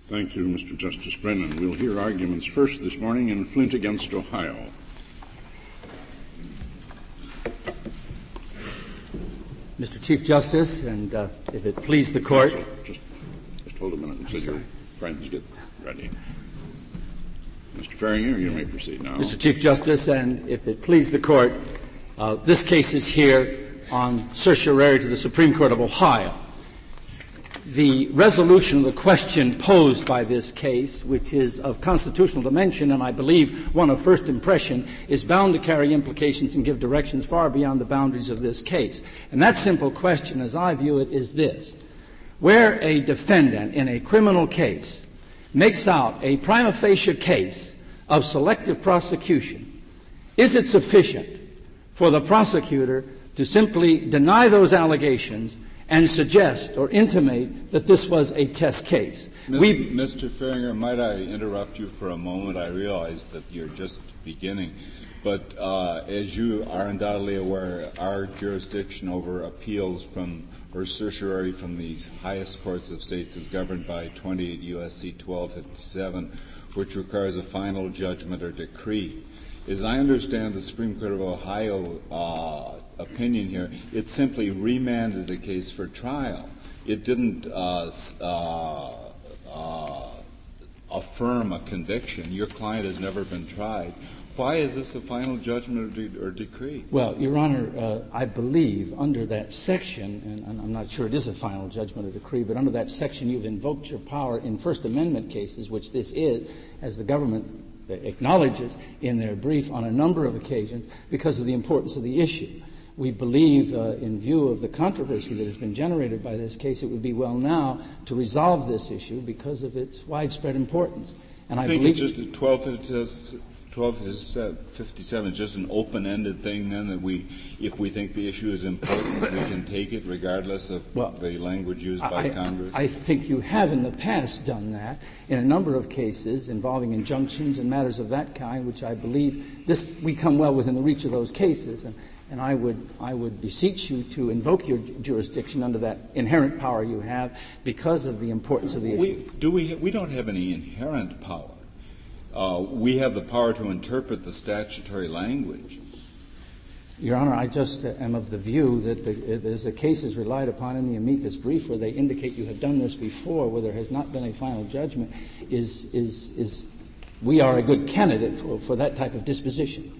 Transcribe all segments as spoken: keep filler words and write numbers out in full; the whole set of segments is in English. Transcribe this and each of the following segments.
Thank you, Mister Justice Brennan. We'll hear arguments first this morning in Flint against Ohio. Mister Chief Justice, and uh, if it please the Court. So just, just hold a minute until your friends get ready. Mister Farringer, you may proceed now. Mister Chief Justice, and if it please the Court, uh, this case is here on certiorari to the Supreme Court of Ohio. The resolution of the question posed by this case, which is of constitutional dimension and I believe one of first impression, is bound to carry implications and give directions far beyond the boundaries of this case. And that simple question, as I view it, is this. Where a defendant in a criminal case makes out a prima facie case of selective prosecution, is it sufficient for the prosecutor to simply deny those allegations and suggest or intimate that this was a test case? We, Mister Farringer, might I interrupt you for a moment? I realize that you're just beginning. But uh, as you are undoubtedly aware, our jurisdiction over appeals from or certiorari from the highest courts of states is governed by twenty-eight U S C twelve fifty-seven, which requires a final judgment or decree. As I understand the Supreme Court of Ohio uh, opinion here, it simply remanded the case for trial. It didn't uh, uh, uh, affirm a conviction. Your client has never been tried. Why is this a final judgment or, de- or decree? Well, Your Honor, uh, I believe under that section, and, and I'm not sure it is a final judgment or decree, but under that section you've invoked your power in First Amendment cases, which this is, as the government acknowledges in their brief on a number of occasions, because of the importance of the issue. We believe, uh, in view of the controversy that has been generated by this case, it would be well now to resolve this issue because of its widespread importance. And I, I think believe it's just a twelve fifty-seven is just an open-ended thing then that we, if we think the issue is important, we can take it regardless of well, the language used by I, Congress? I think you have in the past done that in a number of cases involving injunctions and matters of that kind, which I believe this, we come well within the reach of those cases. And, and I would, I would beseech you to invoke your jurisdiction under that inherent power you have because of the importance of the issue. We, do we, we don't have any inherent power. Uh, we have the power to interpret the statutory language. Your Honor, I just uh, am of the view that the, uh, there's a cases relied upon in the amicus brief where they indicate you have done this before, where there has not been a final judgment, is, is, is we are a good candidate for, for that type of disposition.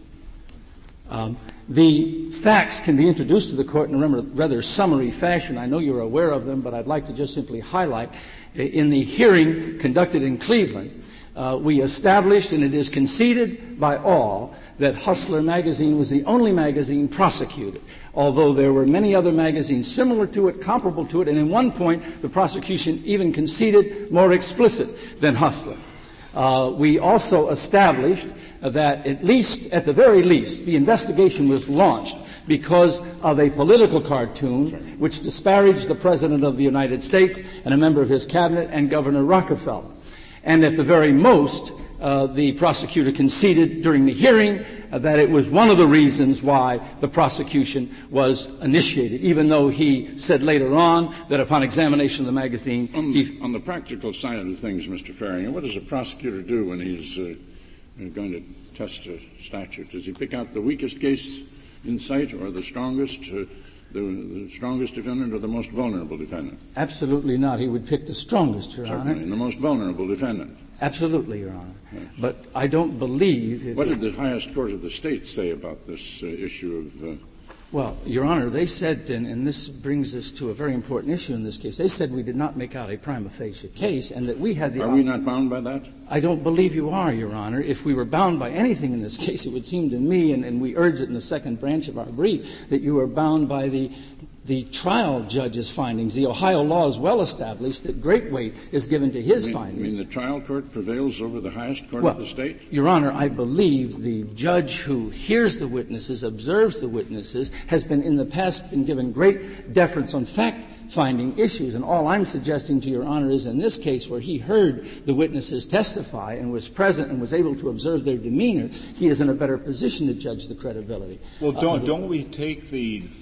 Um, the facts can be introduced to the Court in a rather summary fashion. I know you're aware of them, but I'd like to just simply highlight. In the hearing conducted in Cleveland, Uh, we established, and it is conceded by all, that Hustler magazine was the only magazine prosecuted, although there were many other magazines similar to it, comparable to it, and at one point the prosecution even conceded more explicit than Hustler. Uh, we also established that at least, at the very least, the investigation was launched because of a political cartoon which disparaged the President of the United States and a member of his cabinet and Governor Rockefeller. And at the very most, uh, the prosecutor conceded during the hearing uh, that it was one of the reasons why the prosecution was initiated, even though he said later on that upon examination of the magazine... On, he, on the practical side of things, Mister Farringer, what does a prosecutor do when he's uh, going to test a statute? Does he pick out the weakest case in sight or the strongest? Uh, The, the strongest defendant or the most vulnerable defendant? Absolutely not. He would pick the strongest, Your Certainly, Honor. and the most vulnerable defendant. Absolutely, Your Honor. Yes. But I don't believe... What did the highest court of the state say about this uh, issue of... Uh, Well, Your Honor, they said, and, and this brings us to a very important issue in this case, they said we did not make out a prima facie case and that we had the... Are we not bound by that? I don't believe you are, Your Honor. If we were bound by anything in this case, it would seem to me, and, and we urge it in the second branch of our brief, that you are bound by the the trial judge's findings. The Ohio law is well established that great weight is given to his you mean, findings. You mean the trial court prevails over the highest court well, of the state? Your Honor, I believe the judge who hears the witnesses, observes the witnesses, has been in the past been given great deference on fact-finding issues. And all I'm suggesting to Your Honor is in this case where he heard the witnesses testify and was present and was able to observe their demeanor, he is in a better position to judge the credibility. Well, don't, uh, don't we take the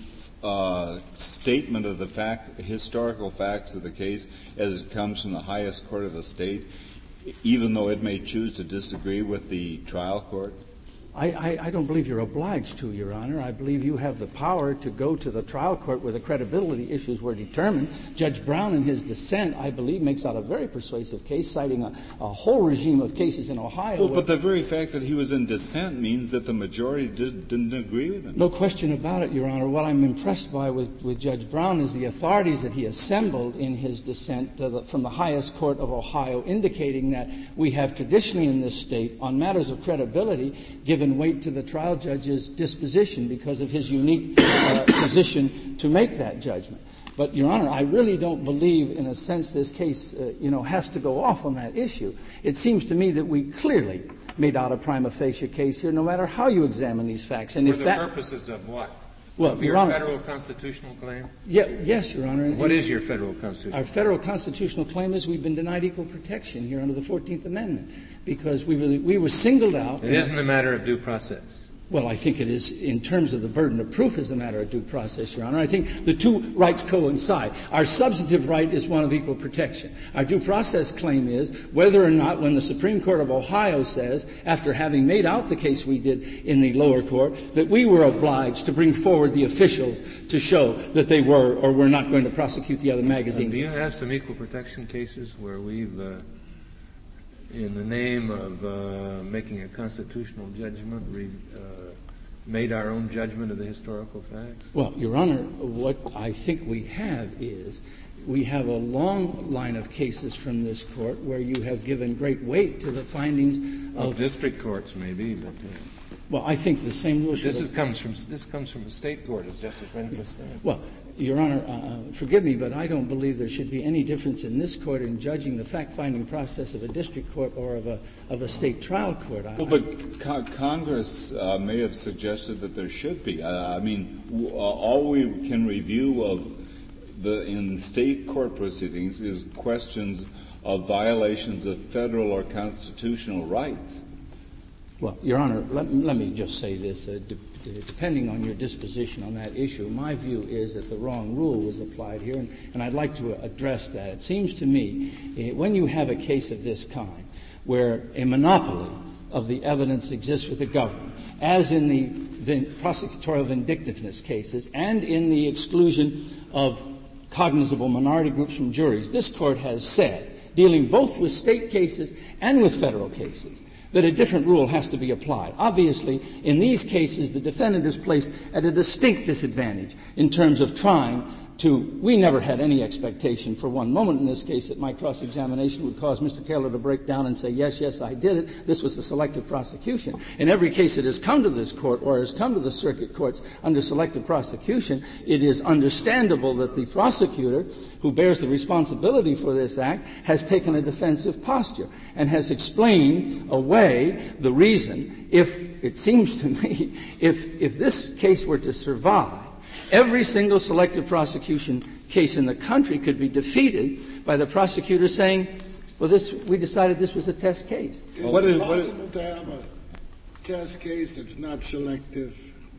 uh, statement of the fact, historical facts of the case as it comes from the highest court of the state, even though it may choose to disagree with the trial court? I, I, I don't believe you're obliged to, Your Honor. I believe you have the power to go to the trial court where the credibility issues were determined. Judge Brown, in his dissent, I believe, makes out a very persuasive case, citing a, a whole regime of cases in Ohio. Well, but the very fact that he was in dissent means that the majority did, didn't agree with him. No question about it, Your Honor. What I'm impressed by with, with Judge Brown is the authorities that he assembled in his dissent to the, from the highest court of Ohio, indicating that we have traditionally in this state, on matters of credibility, given weight to the trial judge's disposition because of his unique uh, position to make that judgment. But, Your Honor, I really don't believe, in a sense, this case, uh, you know, has to go off on that issue. It seems to me that we clearly made out a prima facie case here, no matter how you examine these facts. And For if the that, purposes of what? Well, of Your your Honor, federal constitutional claim? Yeah, yes, Your Honor. What is your federal constitutional Our federal constitutional claim is we've been denied equal protection here under the fourteenth Amendment because we were, we were singled out. It isn't a matter of due process. Well, I think it is, in terms of the burden of proof, is a matter of due process, Your Honor. I think the two rights coincide. Our substantive right is one of equal protection. Our due process claim is whether or not, when the Supreme Court of Ohio says, after having made out the case we did in the lower court, that we were obliged to bring forward the officials to show that they were or were not going to prosecute the other magazines. Do you have some equal protection cases where we've, uh, in the name of uh, making a constitutional judgment, re, uh, made our own judgment of the historical facts? Well, Your Honor, what I think we have is we have a long line of cases from this court where you have given great weight to the findings well, of district courts, maybe, but uh, well, I think the same rule should. This is, comes from this comes from the state court, as Justice Rehnquist said. Well, Your Honor, uh, forgive me, but I don't believe there should be any difference in this court in judging the fact-finding process of a district court or of a of a state trial court. I, well, but co- Congress uh, may have suggested that there should be. Uh, I mean, w- uh, all we can review of the in state court proceedings is questions of violations of federal or constitutional rights. Well, Your Honor, let, let me just say this. Uh, de- depending on your disposition on that issue, my view is that the wrong rule was applied here, and, and I'd like to address that. It seems to me, uh, when you have a case of this kind, where a monopoly of the evidence exists with the government, as in the vin- prosecutorial vindictiveness cases and in the exclusion of cognizable minority groups from juries, this court has said, dealing both with state cases and with federal cases, that a different rule has to be applied. Obviously, in these cases, the defendant is placed at a distinct disadvantage in terms of trying to — we never had any expectation for one moment in this case that my cross-examination would cause Mister Taylor to break down and say, yes, yes, I did it. This was the selective prosecution. In every case that has come to this court or has come to the circuit courts under selective prosecution, it is understandable that the prosecutor, who bears the responsibility for this act, has taken a defensive posture and has explained away the reason. If, it seems to me, if, if this case were to survive, every single selective prosecution case in the country could be defeated by the prosecutor saying, well, this, we decided this was a test case. Is what it is, possible to have a test case that's not selective?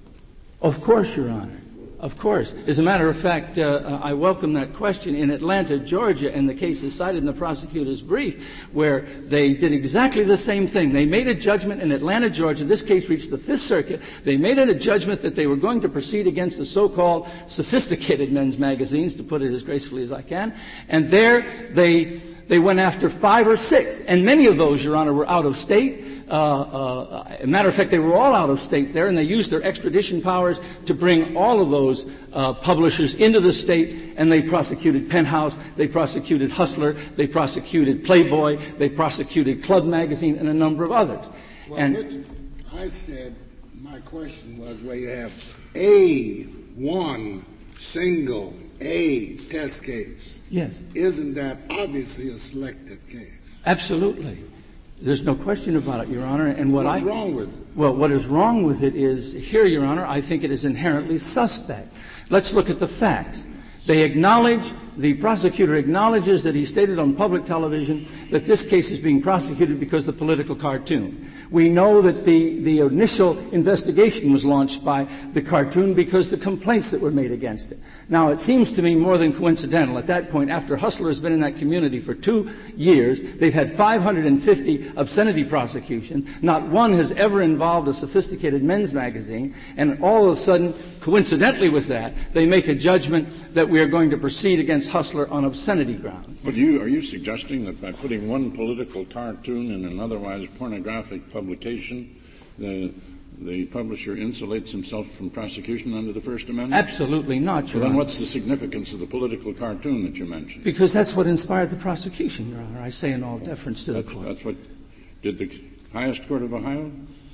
Of course, Your Honor. Of course. As a matter of fact, uh, I welcome that question. In Atlanta, Georgia, and the case is cited in the prosecutor's brief, where they did exactly the same thing. They made a judgment in Atlanta, Georgia. This case reached the Fifth Circuit. They made it a judgment that they were going to proceed against the so-called sophisticated men's magazines, to put it as gracefully as I can. And there they they went after five or six. And many of those, Your Honor, were out of state. Uh, uh, as a matter of fact, they were all out of state there, and they used their extradition powers to bring all of those uh, publishers into the state, and they prosecuted Penthouse, they prosecuted Hustler, they prosecuted Playboy, they prosecuted Club Magazine, and a number of others. Well, and Richard, I said, my question was where you have a one single A test case. Yes. Isn't that obviously a selective case? Absolutely. There's no question about it, Your Honor. And what What's I, wrong with it? Well, what is wrong with it is, here, Your Honor, I think it is inherently suspect. Let's look at the facts. They acknowledge, the prosecutor acknowledges that he stated on public television that this case is being prosecuted because of the political cartoon. We know that the, the initial investigation was launched by the cartoon because the complaints that were made against it. Now, it seems to me more than coincidental. At that point, after Hustler has been in that community for two years, they've had five hundred fifty obscenity prosecutions. Not one has ever involved a sophisticated men's magazine. And all of a sudden, coincidentally with that, they make a judgment that we are going to proceed against Hustler on obscenity grounds. But you, are you suggesting that by putting one political cartoon in an otherwise pornographic publication, the, the publisher insulates himself from prosecution under the First Amendment? Absolutely not, Your Well, then Honor. what's the significance of the political cartoon that you mentioned? Because that's what inspired the prosecution, Your Honor. I say in all deference to the That's, court. that's what, did the highest court of Ohio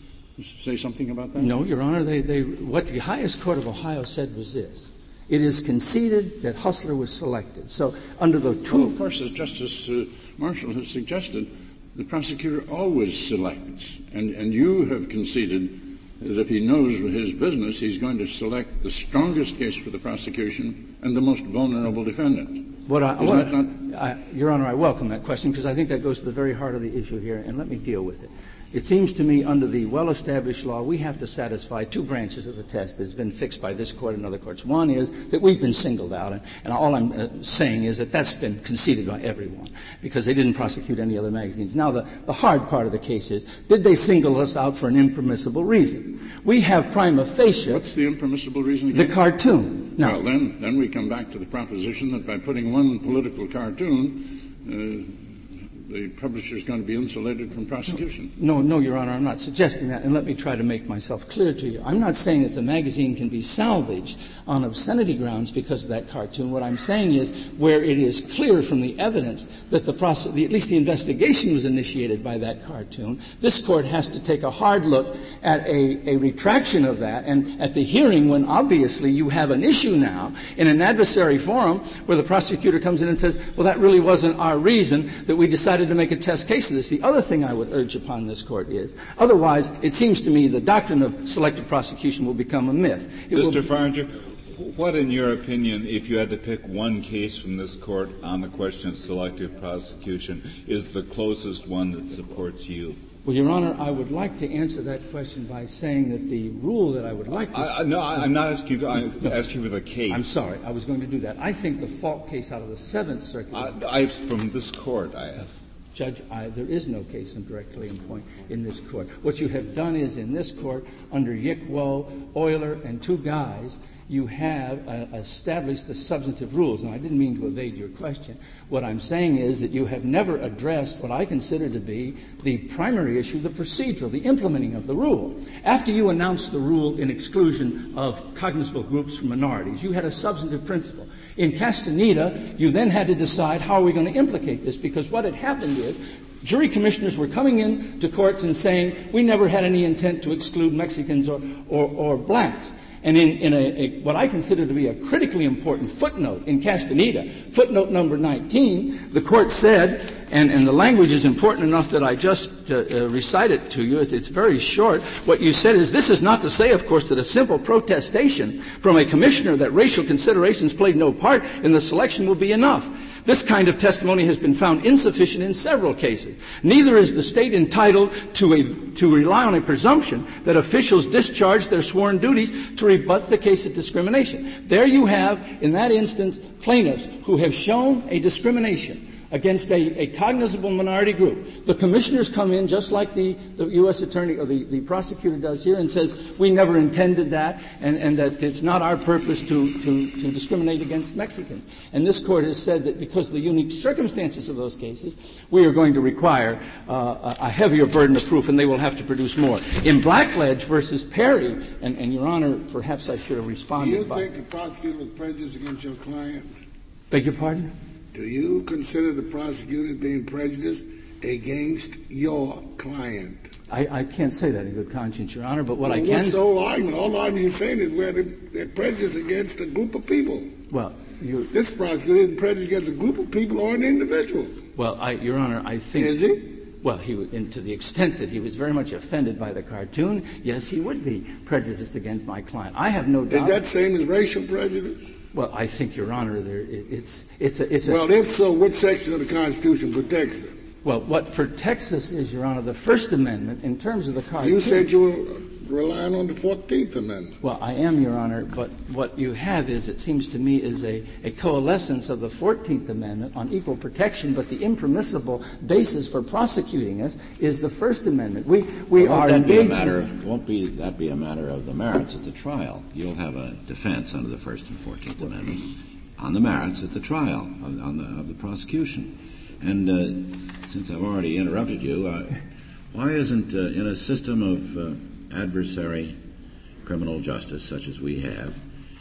say something about that? No, Your Honor. They, they, what the highest court of Ohio said was this. It is conceded that Hustler was selected. So under the two... Well, of course, as Justice uh, Marshall has suggested, the prosecutor always selects. And, and you have conceded that if he knows his business, he's going to select the strongest case for the prosecution and the most vulnerable defendant. What I, Isn't what, that not? I, Your Honor, I welcome that question because I think that goes to the very heart of the issue here, and let me deal with it. It seems to me under the well-established law, we have to satisfy two branches of the test that's been fixed by this court and other courts. One is that we've been singled out, and, and all I'm uh, saying is that that's been conceded by everyone because they didn't prosecute any other magazines. Now, the, the hard part of the case is, did they single us out for an impermissible reason? We have prima facie... What's the impermissible reason again? The cartoon. Now, well, then, then we come back to the proposition that by putting one political cartoon... Uh, the publisher is going to be insulated from prosecution. No, no, Your Honor, I'm not suggesting that, and let me try to make myself clear to you. I'm not saying that the magazine can be salvaged on obscenity grounds because of that cartoon. What I'm saying is where it is clear from the evidence that the process, the, at least the investigation was initiated by that cartoon, this court has to take a hard look at a, a retraction of that, and at the hearing when obviously you have an issue now in an adversary forum where the prosecutor comes in and says, well, that really wasn't our reason that we decided to make a test case of this. The other thing I would urge upon this court is, otherwise, it seems to me the doctrine of selective prosecution will become a myth. It Mister Will, Farringer, what, in your opinion, if you had to pick one case from this court on the question of selective prosecution, is the closest one that supports you? Well, Your Honor, I would like to answer that question by saying that the rule that I would like to... I, I, no, I, I'm not asking you. I'm no, asking you for the case. I'm sorry. I was going to do that. I think the Falk case out of the Seventh Circuit... I, I, from this court, I ask. Judge, I, there is no case in directly in point in this court. What you have done is in this court, under Yick, Woe, Euler, and two guys, you have uh, established the substantive rules. Now, I didn't mean to evade your question. What I'm saying is that you have never addressed what I consider to be the primary issue, the procedural, the implementing of the rule. After you announced the rule in exclusion of cognizable groups from minorities, you had a substantive principle. In Castaneda, you then had to decide how are we going to implicate this, because what had happened is jury commissioners were coming in to courts and saying, we never had any intent to exclude Mexicans or, or, or blacks. And in, in a, a, what I consider to be a critically important footnote in Castaneda, footnote number nineteen, the court said, and, and the language is important enough that I just uh, uh, recite it to you. It's, it's very short. What you said is, this is not to say, of course, that a simple protestation from a commissioner that racial considerations played no part in the selection will be enough. This kind of testimony has been found insufficient in several cases. Neither is the state entitled to a, to rely on a presumption that officials discharge their sworn duties to rebut the case of discrimination. There you have, in that instance, plaintiffs who have shown a discrimination against a, a cognizable minority group. The commissioners come in just like the, the U S attorney or the, the prosecutor does here and says, we never intended that, and, and that it's not our purpose to, to, to discriminate against Mexicans. And this court has said that because of the unique circumstances of those cases, we are going to require uh, a heavier burden of proof, and they will have to produce more. In Blackledge versus Perry, and, and Your Honor, perhaps I should have responded. Do you by, think the prosecutor was prejudiced against your client? Beg your pardon? Do you consider the prosecutor being prejudiced against your client? I, I can't say that in good conscience, Your Honor, but what well, I can... What's the whole argument? All the argument you're saying is where they're prejudiced against a group of people. Well, you... This prosecutor isn't prejudiced against a group of people or an individual. Well, I, Your Honor, I think... Is he? Well, he would, and to the extent that he was very much offended by the cartoon, yes, he would be prejudiced against my client. I have no doubt... Is that same as racial prejudice? Well, I think, Your Honor, there, it, it's it's a it's a. Well, if so, which section of the Constitution protects it? Well, what for Texas is, Your Honor, the First Amendment in terms of the cartoon. You said you were relying on the fourteenth Amendment. Well, I am, Your Honor, but what you have is, it seems to me, is a, a coalescence of the fourteenth Amendment on equal protection, but the impermissible basis for prosecuting us is the First Amendment. We we well, are won't that be a engaged. matter of, won't be that be a matter of the merits at the trial? You'll have a defense under the First and Fourteenth Amendments on the merits at the trial on, on the, of the prosecution. And uh, since I've already interrupted you, uh, why isn't uh, in a system of uh, adversary criminal justice such as we have,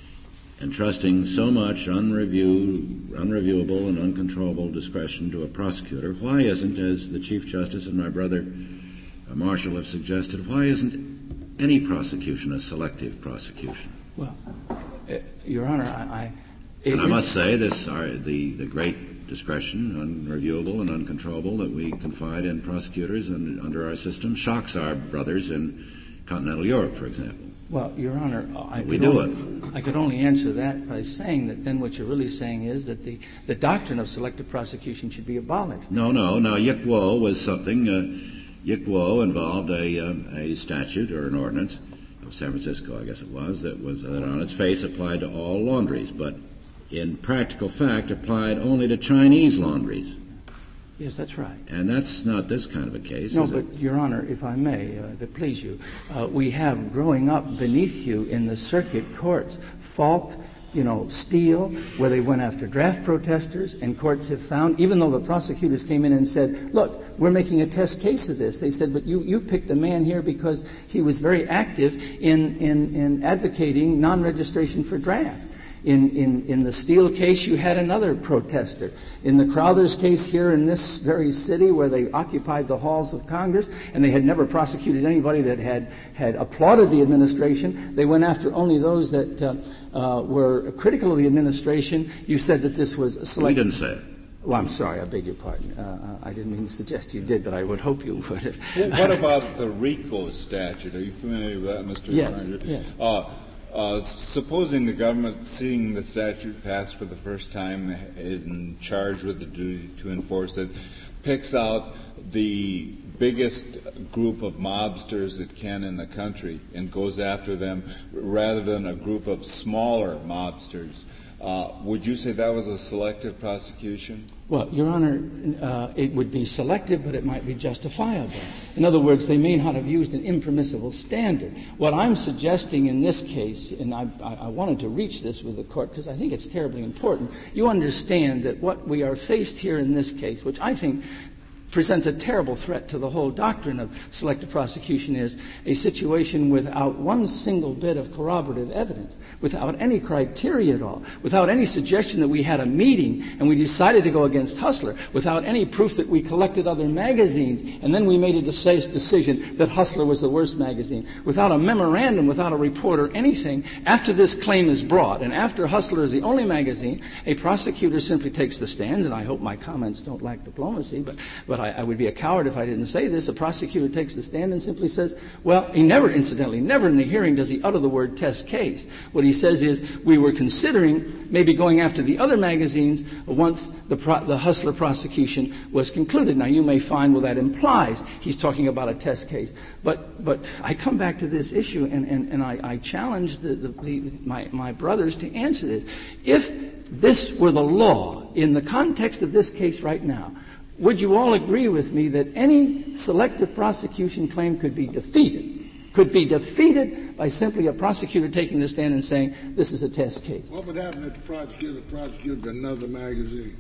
entrusting so much unreview, unreviewable and uncontrollable discretion to a prosecutor, why isn't, as the Chief Justice and my brother uh, Marshall have suggested, why isn't any prosecution a selective prosecution? Well, uh, Your Honor, I... I and I must say this, our, the, the great discretion, unreviewable and uncontrollable, that we confide in prosecutors and under our system shocks our brothers in continental Europe, for example. Well, Your Honor, I we could do only, it. I could only answer that by saying that then what you're really saying is that the, the doctrine of selective prosecution should be abolished. No, no. Now, Yik Wo was something. Uh, Yik Wo involved a, um, a statute or an ordinance of San Francisco, I guess it was, that was that on its face applied to all laundries, but in practical fact applied only to Chinese laundries. Yes, that's right. And that's not this kind of a case, No, is but, it? Your Honor, if I may, uh, if it please you, uh, we have growing up beneath you in the circuit courts, Falk, you know, Steele, where they went after draft protesters, and courts have found, even though the prosecutors came in and said, look, we're making a test case of this, they said, but you, you picked a man here because he was very active in, in, in advocating non-registration for draft. In, in, in the Steele case, you had another protester. In the Crowthers case here in this very city where they occupied the halls of Congress and they had never prosecuted anybody that had, had applauded the administration, they went after only those that uh, uh, were critical of the administration. You said that this was a select... We didn't say it. Well, I'm sorry, I beg your pardon. Uh, I didn't mean to suggest you did, but I would hope you would. Well, what about the RICO statute? Are you familiar with that, Mister Yes, Carter? yes. Uh, Uh, supposing the government, seeing the statute passed for the first time, in charge with the duty to enforce it, picks out the biggest group of mobsters it can in the country and goes after them rather than a group of smaller mobsters, uh, would you say that was a selective prosecution? Well, Your Honor, uh, it would be selective, but it might be justifiable. In other words, they may not have used an impermissible standard. What I'm suggesting in this case, and I, I wanted to reach this with the Court because I think it's terribly important, you understand that what we are faced here in this case, which I think presents a terrible threat to the whole doctrine of selective prosecution, is a situation without one single bit of corroborative evidence, without any criteria at all, without any suggestion that we had a meeting and we decided to go against Hustler, without any proof that we collected other magazines and then we made a decision that Hustler was the worst magazine, without a memorandum, without a report or anything. After this claim is brought and after Hustler is the only magazine, a prosecutor simply takes the stands, and I hope my comments don't lack diplomacy, but, but I, I would be a coward if I didn't say this. A prosecutor takes the stand and simply says, well, he never, incidentally, never in the hearing does he utter the word test case. What he says is, we were considering maybe going after the other magazines once the, pro- the Hustler prosecution was concluded. Now, you may find, well, that implies he's talking about a test case. But, but I come back to this issue, and, and, and I, I challenge the, the, the, my, my brothers to answer this. If this were the law in the context of this case right now, would you all agree with me that any selective prosecution claim could be defeated, could be defeated by simply a prosecutor taking the stand and saying, this is a test case? What would happen if the prosecutor prosecuted another magazine?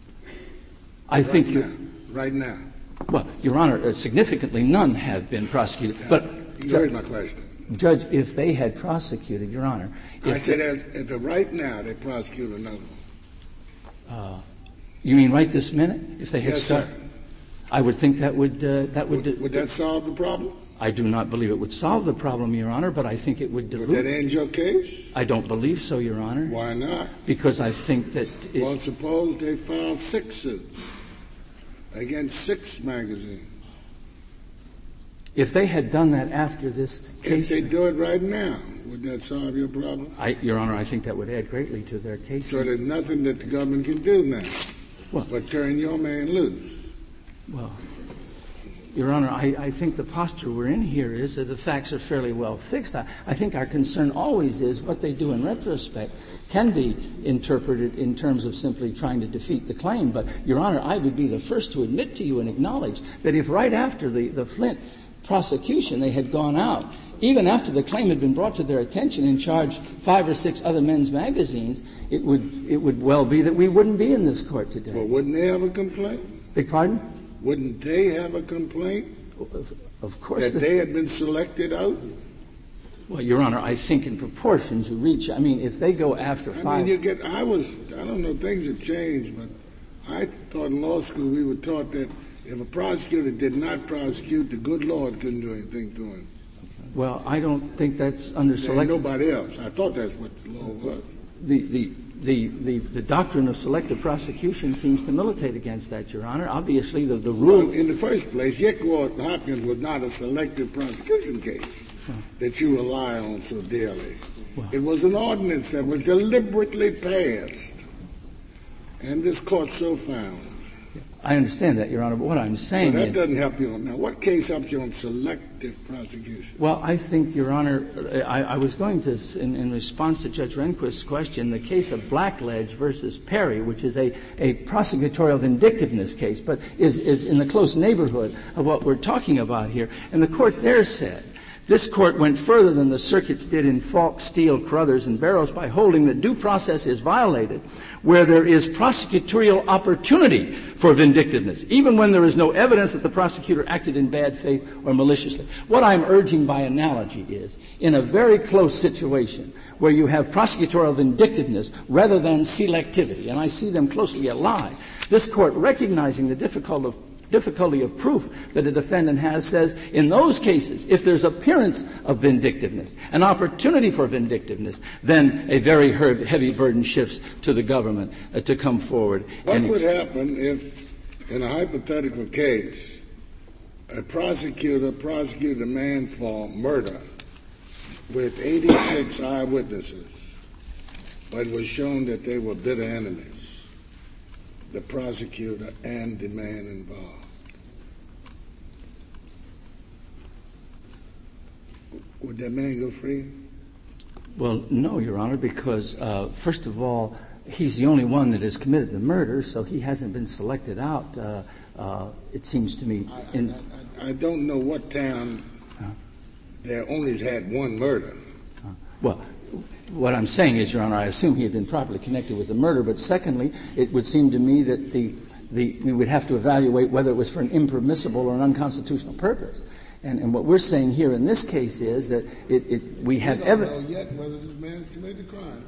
I right think now, you... Right now. Well, Your Honor, uh, significantly none have been prosecuted. Yeah, but you ju- heard my question. Judge, if they had prosecuted, Your Honor... I said as, as the right now they prosecute another one. Uh, You mean right this minute? If they had Yes, start, sir. I would think that would uh, that would. Would, would that solve the problem? I do not believe it would solve the problem, Your Honor, but I think it would dilute. Would that end your case? I don't believe so, Your Honor. Why not? Because I think that. It, Well, suppose they filed six suits against six magazines. If they had done that after this case, If they do it right now, would that solve your problem? I, Your Honor, I think that would add greatly to their case. So there's nothing that the government can do now Well, but turn your man loose. Well, Your Honor, I, I think the posture we're in here is that the facts are fairly well fixed. I, I think our concern always is what they do in retrospect can be interpreted in terms of simply trying to defeat the claim. But, Your Honor, I would be the first to admit to you and acknowledge that if right after the, the Flint prosecution they had gone out, even after the claim had been brought to their attention and charged five or six other men's magazines, it would it would well be that we wouldn't be in this court today. Well, wouldn't they have a complaint? Beg pardon? Wouldn't they have a complaint? Of, of course. That the, they had been selected out? Well, Your Honor, I think in proportions you reach. I mean, if they go after I five. mean, you get. I was. I don't know. Things have changed, but I thought in law school we were taught that if a prosecutor did not prosecute, the good Lord couldn't do anything to him. Well, I don't think that's under selective. Nobody else. I thought that's what the law was. The, the, the, the, the doctrine of selective prosecution seems to militate against that, Your Honor. Obviously, the, the rule. Well, in the first place, Yickworth Hopkins was not a selective prosecution case huh. that you rely on so dearly. Well, it was an ordinance that was deliberately passed, and this court so found. I understand that, Your Honor, but what I'm saying So that is, doesn't help you on now. What case helps you on selective prosecution? Well, I think, Your Honor, I, I was going to, in, in response to Judge Rehnquist's question, the case of Blackledge versus Perry, which is a, a prosecutorial vindictiveness case, but is, is in the close neighborhood of what we're talking about here. And the court there said, this court went further than the circuits did in Falk, Steele, Carruthers, and Barrows by holding that due process is violated where there is prosecutorial opportunity for vindictiveness, even when there is no evidence that the prosecutor acted in bad faith or maliciously. What I'm urging by analogy is, in a very close situation where you have prosecutorial vindictiveness rather than selectivity, and I see them closely allied, this court, recognizing the difficult of difficulty of proof that a defendant has, says in those cases, if there's appearance of vindictiveness, an opportunity for vindictiveness, then a very heavy burden shifts to the government uh, to come forward. What and would happen if, in a hypothetical case, a prosecutor prosecuted a man for murder with eighty-six eyewitnesses, but it was shown that they were bitter enemies, the prosecutor and the man involved? Would that man go free? Well, no, Your Honor, because, uh, first of all, he's the only one that has committed the murder, so he hasn't been selected out, uh, uh, it seems to me. I, in, I, I, I don't know what town uh, there only has had one murder. Uh, well, what I'm saying is, Your Honor, I assume he had been properly connected with the murder, but secondly, it would seem to me that the, the we would have to evaluate whether it was for an impermissible or an unconstitutional purpose. And, and what we're saying here in this case is that it, it, we have evidence. We don't know yet whether this man's committed a crime.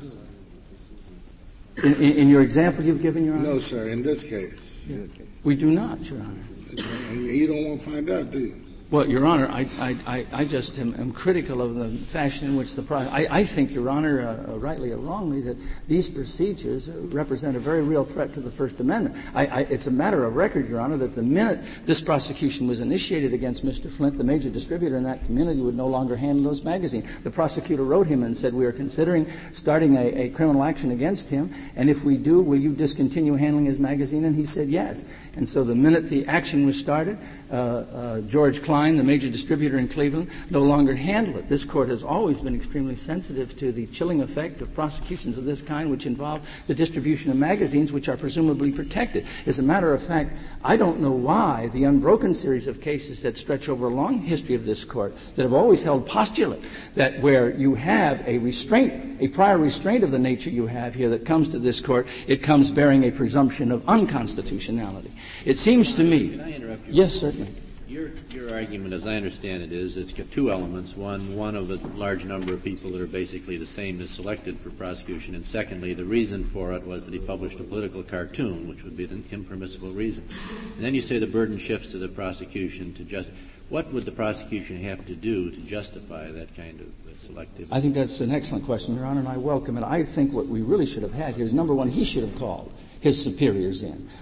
In, in, in your example you've given, Your Honor? No, sir, in this case. Yeah. We do not, Your Honor. And you don't want to find out, do you? Well, Your Honor, I, I, I just am, am critical of the fashion in which the pro- I, I think, Your Honor, uh, rightly or wrongly, that these procedures represent a very real threat to the First Amendment. I, I, it's a matter of record, Your Honor, that the minute this prosecution was initiated against Mister Flint, the major distributor in that community would no longer handle this magazine. The prosecutor wrote him and said, we are considering starting a, a criminal action against him, and if we do, will you discontinue handling his magazine? And he said yes. And so the minute the action was started, uh, uh, George Klein, the major distributor in Cleveland, no longer handled it. This court has always been extremely sensitive to the chilling effect of prosecutions of this kind, which involve the distribution of magazines which are presumably protected. As a matter of fact, I don't know why the unbroken series of cases that stretch over a long history of this court that have always held postulate that where you have a restraint, a prior restraint of the nature you have here that comes to this court, it comes bearing a presumption of unconstitutionality. It seems to me. Can I interrupt you? Yes, certainly. Your, your argument, as I understand it, is it's got two elements. One, one of the large number of people that are basically the same is selected for prosecution, and secondly, the reason for it was that he published a political cartoon, which would be an impermissible reason. And then you say the burden shifts to the prosecution to just. What would the prosecution have to do to justify that kind of selectivity? I think that's an excellent question, Your Honor, and I welcome it. I think what we really should have had here is, number one, he should have called his superiors in. The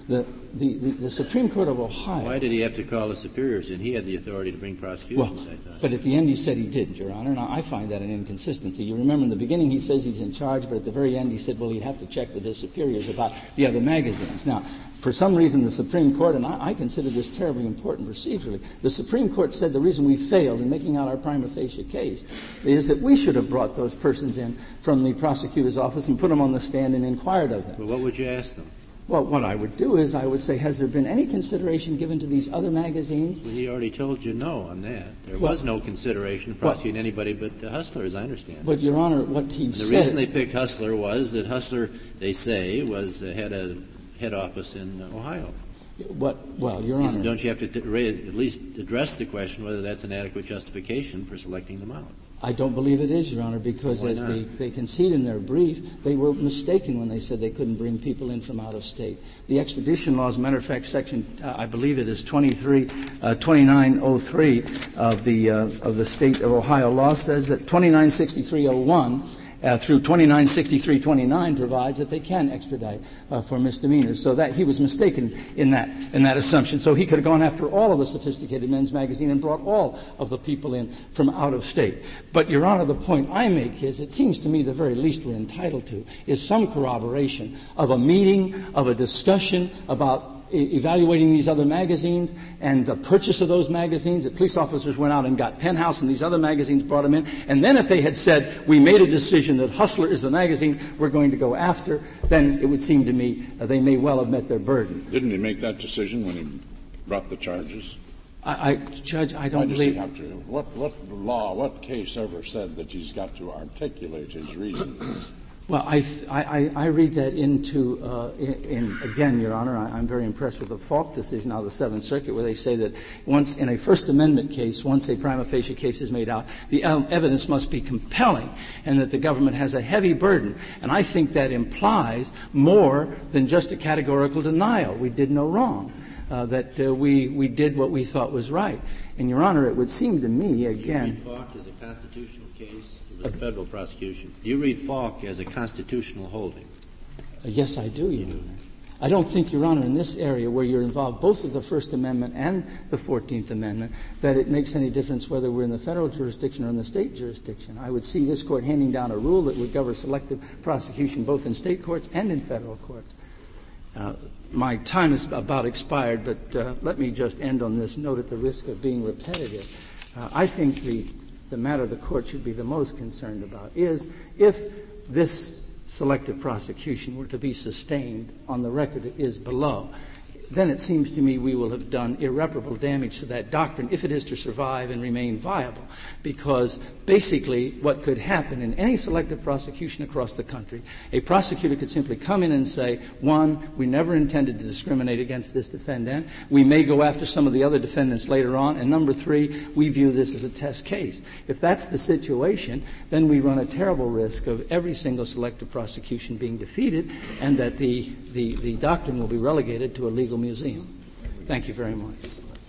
the, the, the Supreme Court of Ohio. Why did he have to call the superiors in? He had the authority to bring prosecutions, well, I thought. But at the end he said he didn't, Your Honor. Now, I find that an inconsistency. You remember in the beginning he says he's in charge, but at the very end he said, well, he'd have to check with his superiors about the other magazines. Now, for some reason the Supreme Court, and I, I consider this terribly important procedurally, the Supreme Court said the reason we failed in making out our prima facie case is that we should have brought those persons in from the prosecutor's office and put them on the stand and inquired of them. Well, what would you ask them? Well, what I would do is I would say, has there been any consideration given to these other magazines? Well, he already told you no on that. There well, was no consideration to prosecute well, anybody but uh, Hustler, as I understand. But, Your Honor, what he the said... The reason they picked Hustler was that Hustler, they say, was uh, had a head office in uh, Ohio. What, well, Your Honor... Don't you have to t- at least address the question whether that's an adequate justification for selecting them out? I don't believe it is, Your Honor, because Why as not? they, they concede in their brief, they were mistaken when they said they couldn't bring people in from out of state. The extradition law, as a matter of fact, section, uh, I believe it is twenty-three, uh, twenty-nine oh three of the, uh, of the state of Ohio law says that twenty-nine sixty-three oh one Uh, through twenty-nine sixty-three twenty-nine provides that they can expedite uh, for misdemeanors. So that he was mistaken in that in that assumption. So he could have gone after all of the Sophisticated Men's Magazine and brought all of the people in from out of state. But, Your Honor, the point I make is it seems to me the very least we're entitled to is some corroboration of a meeting, of a discussion about evaluating these other magazines and the purchase of those magazines. The police officers went out and got Penthouse and these other magazines, brought them in. And then if they had said, we made a decision that Hustler is the magazine we're going to go after, then it would seem to me uh, they may well have met their burden. Didn't he make that decision when he brought the charges? I, I Judge, I don't Why believe... does he have to? What, what law, what case ever said that he's got to articulate his reasons? Well, I, I, I read that into, uh, in, in, again, Your Honor, I, I'm very impressed with the Falk decision out of the Seventh Circuit, where they say that once, in a First Amendment case, once a prima facie case is made out, the evidence must be compelling, and that the government has a heavy burden. And I think that implies more than just a categorical denial. We did no wrong. Uh, that uh, we, we did what we thought was right. And, Your Honor, it would seem to me, again... Do you read Falk as a constitutional case or a federal prosecution? Do you read Falk as a constitutional holding? Uh, yes, I do, Your Honor. I don't think, Your Honor, in this area where you're involved both with the First Amendment and the Fourteenth Amendment, that it makes any difference whether we're in the federal jurisdiction or in the state jurisdiction. I would see this Court handing down a rule that would govern selective prosecution both in state courts and in federal courts. Uh, my time is about expired, but uh, let me just end on this note at the risk of being repetitive. Uh, I think the, the matter the Court should be the most concerned about is if this selective prosecution were to be sustained on the record it is below, then it seems to me we will have done irreparable damage to that doctrine if it is to survive and remain viable. Because basically what could happen in any selective prosecution across the country, a prosecutor could simply come in and say, one, we never intended to discriminate against this defendant. We may go after some of the other defendants later on. And number three, we view this as a test case. If that's the situation, then we run a terrible risk of every single selective prosecution being defeated and that the, the, the doctrine will be relegated to a legal museum. Thank you very much.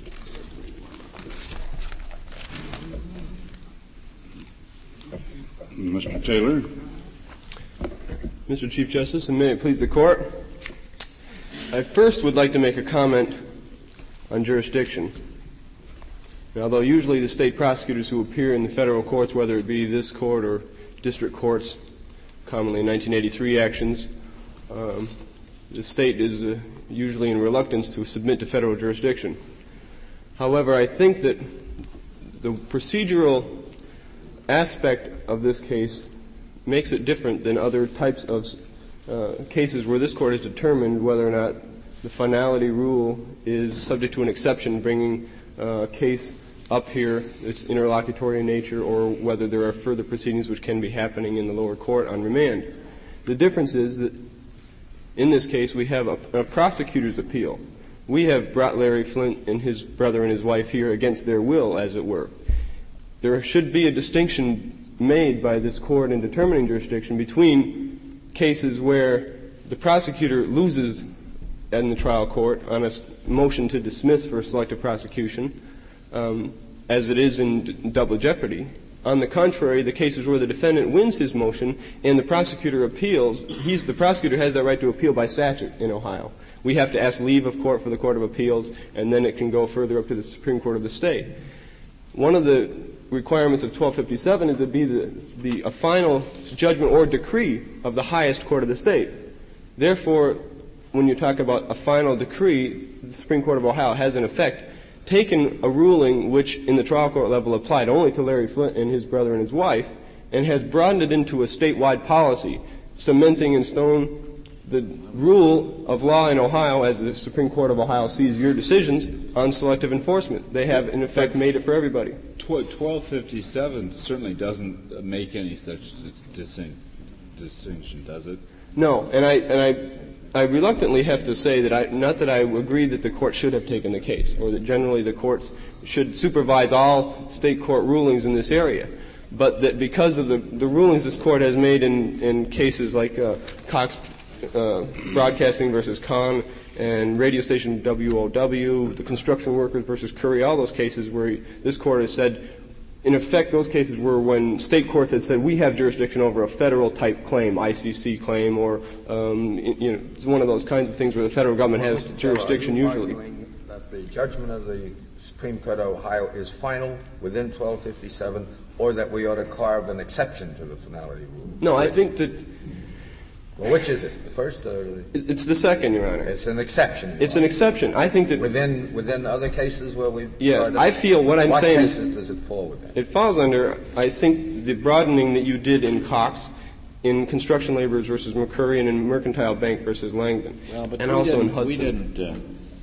Mister Taylor. Mister Chief Justice, and may it please the Court, I first would like to make a comment on jurisdiction. Now, although usually the state prosecutors who appear in the federal courts, whether it be this court or district courts, commonly in nineteen eighty-three actions, um, the state is uh, usually in reluctance to submit to federal jurisdiction. However, I think that the procedural aspect of this case makes it different than other types of uh, cases where this Court has determined whether or not the finality rule is subject to an exception, bringing uh, a case up here that's interlocutory in nature, or whether there are further proceedings which can be happening in the lower court on remand. The difference is that in this case we have a, a prosecutor's appeal. We have brought Larry Flynt and his brother and his wife here against their will, as it were. There should be a distinction made by this Court in determining jurisdiction between cases where the prosecutor loses in the trial court on a motion to dismiss for a selective prosecution, um, as it is in d- double jeopardy. On the contrary, the cases where the defendant wins his motion and the prosecutor appeals, he's, the prosecutor has that right to appeal by statute in Ohio. We have to ask leave of court for the Court of Appeals, and then it can go further up to the Supreme Court of the state. One of the requirements of twelve fifty-seven is it be the, the a final judgment or decree of the highest court of the state. Therefore, when you talk about a final decree, the Supreme Court of Ohio has in effect taken a ruling which in the trial court level applied only to Larry Flynt and his brother and his wife, and has broadened it into a statewide policy, cementing in stone the rule of law in Ohio as the Supreme Court of Ohio sees your decisions on selective enforcement. They have, in effect, made it for everybody. twelve fifty-seven certainly doesn't make any such distinction, does it? No, and I and I I reluctantly have to say that I not that I agree that the court should have taken the case, or that generally the courts should supervise all state court rulings in this area, but that because of the, the rulings this court has made in, in cases like uh, Cox uh, Broadcasting versus Kahn and radio station W O W, the construction workers versus Curry, all those cases where this court has said, in effect, those cases were when state courts had said we have jurisdiction over a federal-type claim, I C C claim, or um, you know, one of those kinds of things where the federal government has jurisdiction are you usually. Arguing that the judgment of the Supreme Court of Ohio is final within twelve fifty-seven, or that we ought to carve an exception to the finality rule? No, which, I think that. Well, which is it? The first or the? It's the second, Your Honor. It's an exception. It's an exception. I think that within within other cases where we. Yes, I feel what I'm what saying. What cases does it fall within? It falls under, I think, the broadening that you did in Cox, in construction laborers versus McCurry, and in Mercantile Bank versus Langdon, well, but and we also in didn't, Hudson. We didn't uh,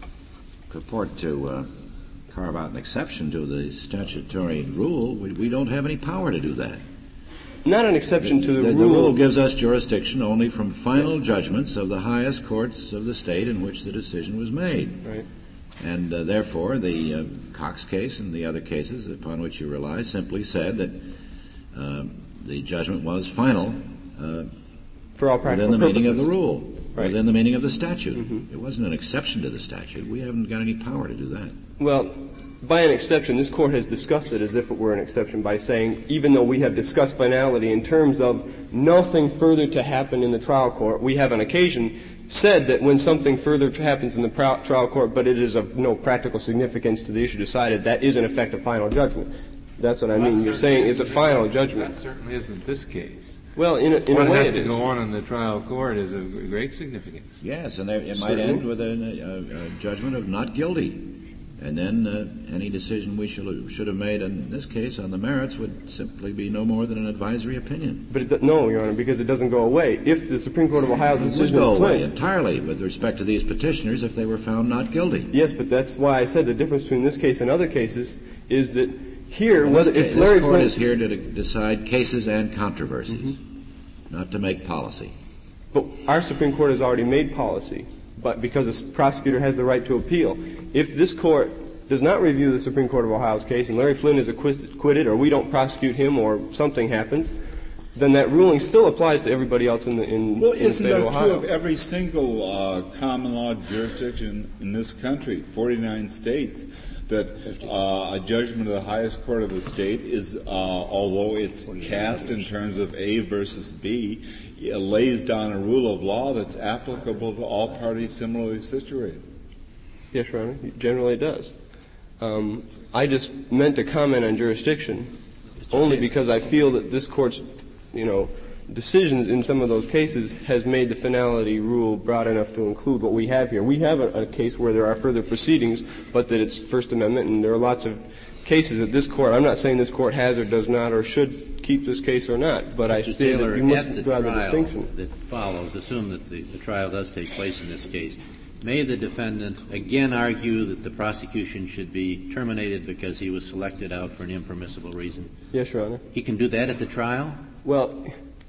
purport to uh, carve out an exception to the statutory rule. We, we don't have any power to do that. Not an exception to the, the, rule. The rule gives us jurisdiction only from final judgments of the highest courts of the state in which the decision was made. Right. And uh, therefore, the uh, Cox case and the other cases upon which you rely simply said that uh, the judgment was final uh, for all practical within the purposes. meaning of the rule, right. within the meaning of the statute. Mm-hmm. It wasn't an exception to the statute. We haven't got any power to do that. Well, by an exception, this Court has discussed it as if it were an exception by saying, even though we have discussed finality in terms of nothing further to happen in the trial court, we have on occasion said that when something further happens in the trial court, but it is of no practical significance to the issue decided, that is in effect a final judgment. That's what I mean. You're saying it's a final judgment. That certainly isn't this case. Well, in a, in what a way has it to is. go on in the trial court is of great significance. Yes, and there, it Certainly. might end with a, a, a judgment of not guilty. And then uh, any decision we should, should have made in this case on the merits would simply be no more than an advisory opinion. But it, no, Your Honor, because it doesn't go away. If the Supreme Court of Ohio's It would decision go is away Flint, entirely with respect to these petitioners if they were found not guilty. yes, but that's why I said the difference between this case and other cases is that here, Well, whether this, if Larry this court Flint is here to de- decide cases and controversies, mm-hmm. not to make policy. But our Supreme Court has already made policy, but because the prosecutor has the right to appeal. If this court does not review the Supreme Court of Ohio's case and Larry Flynn is acquitted, acquitted or we don't prosecute him or something happens, then that ruling still applies to everybody else in the, in, well, in the isn't state of that Ohio. true of every single uh, common law jurisdiction in this country, forty-nine states, that uh, a judgment of the highest court of the state is, uh, although it's cast in terms of A versus B, it lays down a rule of law that's applicable to all parties similarly situated. Yes, Your Honor, it generally does. Um, I just meant to comment on jurisdiction only because I feel that this Court's, you know, decisions in some of those cases has made the finality rule broad enough to include what we have here. We have a, a case where there are further proceedings, but that it's First Amendment, and there are lots of cases that this Court, I'm not saying this Court has or does not or should keep this case or not, but Mister I feel Taylor, that you must at the draw the trial distinction. that follows, assume that the, the trial does take place in this case, may the defendant again argue that the prosecution should be terminated because he was selected out for an impermissible reason? Yes, Your Honor. He can do that at the trial? Well,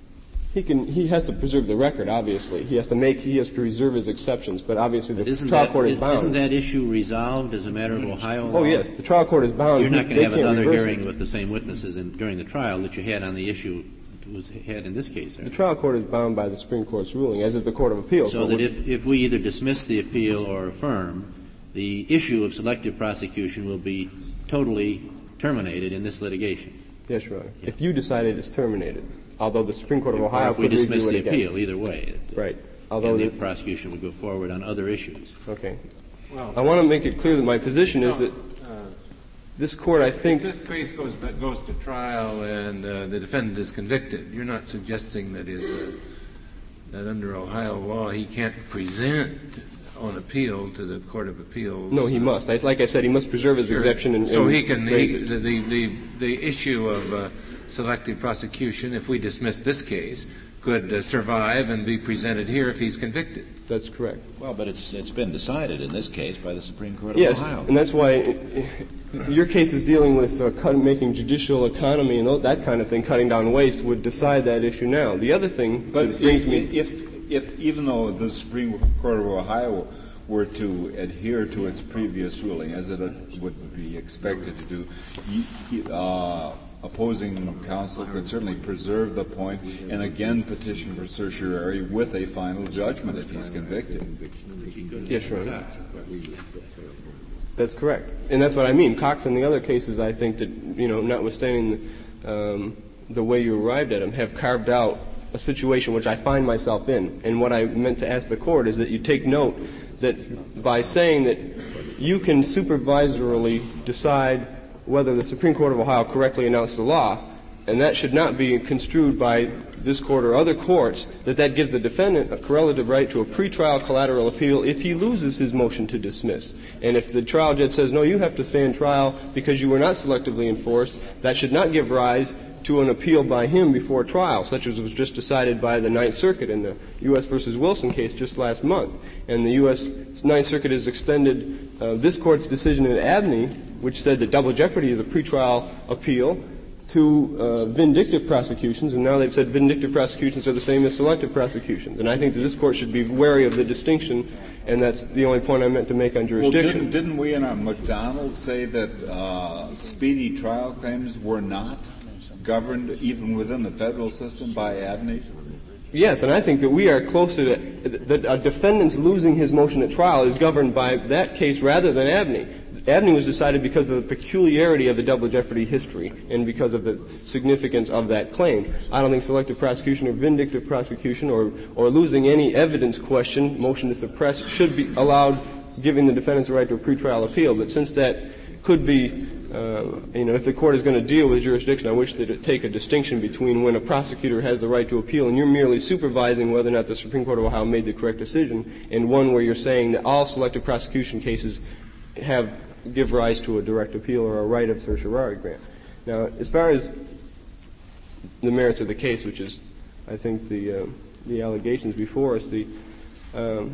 he can. He has to preserve the record. Obviously, he has to make. He has to reserve his exceptions. But obviously, the Isn't trial that, court is bound. Isn't that issue resolved as a matter of Ohio law? Oh yes, the trial court is bound. You're not going They to have can't another reverse hearing it. with the same witnesses in, during the trial that you had on the issue was had in this case. The trial court is bound by the Supreme Court's ruling, as is the Court of Appeals. So, so that if, if we either dismiss the appeal or affirm, the issue of selective prosecution will be totally terminated in this litigation. Yes, Your Honor. Yeah. If you decide it is terminated, although the Supreme Court of Ohio or if we could dismiss review the it again. appeal, either way. Right. Although and the the, prosecution would go forward on other issues. Okay. Well, I want to make it clear that my position is no, that uh, this court, I think... If this case goes, goes to trial and uh, the defendant is convicted, you're not suggesting that is uh, that under Ohio law he can't present on appeal to the Court of Appeals. No, he must. I, like I said, he must preserve his Sure. exemption and, so and he can raise he, it. the, the the the issue of uh, selective prosecution, if we dismiss this case, could uh, survive and be presented here if he's convicted. That's correct. Well, but it's it's been decided in this case by the Supreme Court of Yes, Ohio. and that's why your case is dealing with uh, cut, making judicial economy and that kind of thing, cutting down waste, would decide that issue now. The other thing But that brings if, me... if, if even though the Supreme Court of Ohio were to adhere to its previous ruling, as it would be expected to do, he, he, uh, opposing counsel could certainly preserve the point and again petition for certiorari with a final judgment if he's convicted. Yes, Your Honor. That's correct. And that's what I mean. Cox and the other cases, I think that, you know, notwithstanding um, the way you arrived at them, have carved out a situation which I find myself in. And what I meant to ask the court is that you take note that by saying that you can supervisorily decide whether the Supreme Court of Ohio correctly announced the law, and that should not be construed by this court or other courts, that that gives the defendant a correlative right to a pretrial collateral appeal if he loses his motion to dismiss. And if the trial judge says, no, you have to stand trial because you were not selectively enforced, that should not give rise to an appeal by him before trial, such as was just decided by the Ninth Circuit in the U S versus Wilson case just last month. And the U S Ninth Circuit has extended uh, this court's decision in Abney, which said that double jeopardy is a pretrial appeal, to uh, vindictive prosecutions, and now they've said vindictive prosecutions are the same as selective prosecutions. And I think that this court should be wary of the distinction, and that's the only point I meant to make on jurisdiction. Well, didn't, didn't we in our McDonald say that uh, speedy trial claims were not governed even within the federal system by Abney? Yes, and I think that we are closer to that a defendant's losing his motion at trial is governed by that case rather than Abney. Abney was decided because of the peculiarity of the double jeopardy history and because of the significance of that claim. I don't think selective prosecution or vindictive prosecution or, or losing any evidence question, motion to suppress, should be allowed, giving the defendants the right to a pretrial appeal. But since that could be, uh, you know, if the court is going to deal with jurisdiction, I wish that it take a distinction between when a prosecutor has the right to appeal and you're merely supervising whether or not the Supreme Court of Ohio made the correct decision, and one where you're saying that all selective prosecution cases have give rise to a direct appeal or a right of certiorari grant. Now, as far as the merits of the case, which is, I think, the uh, the allegations before us, the um,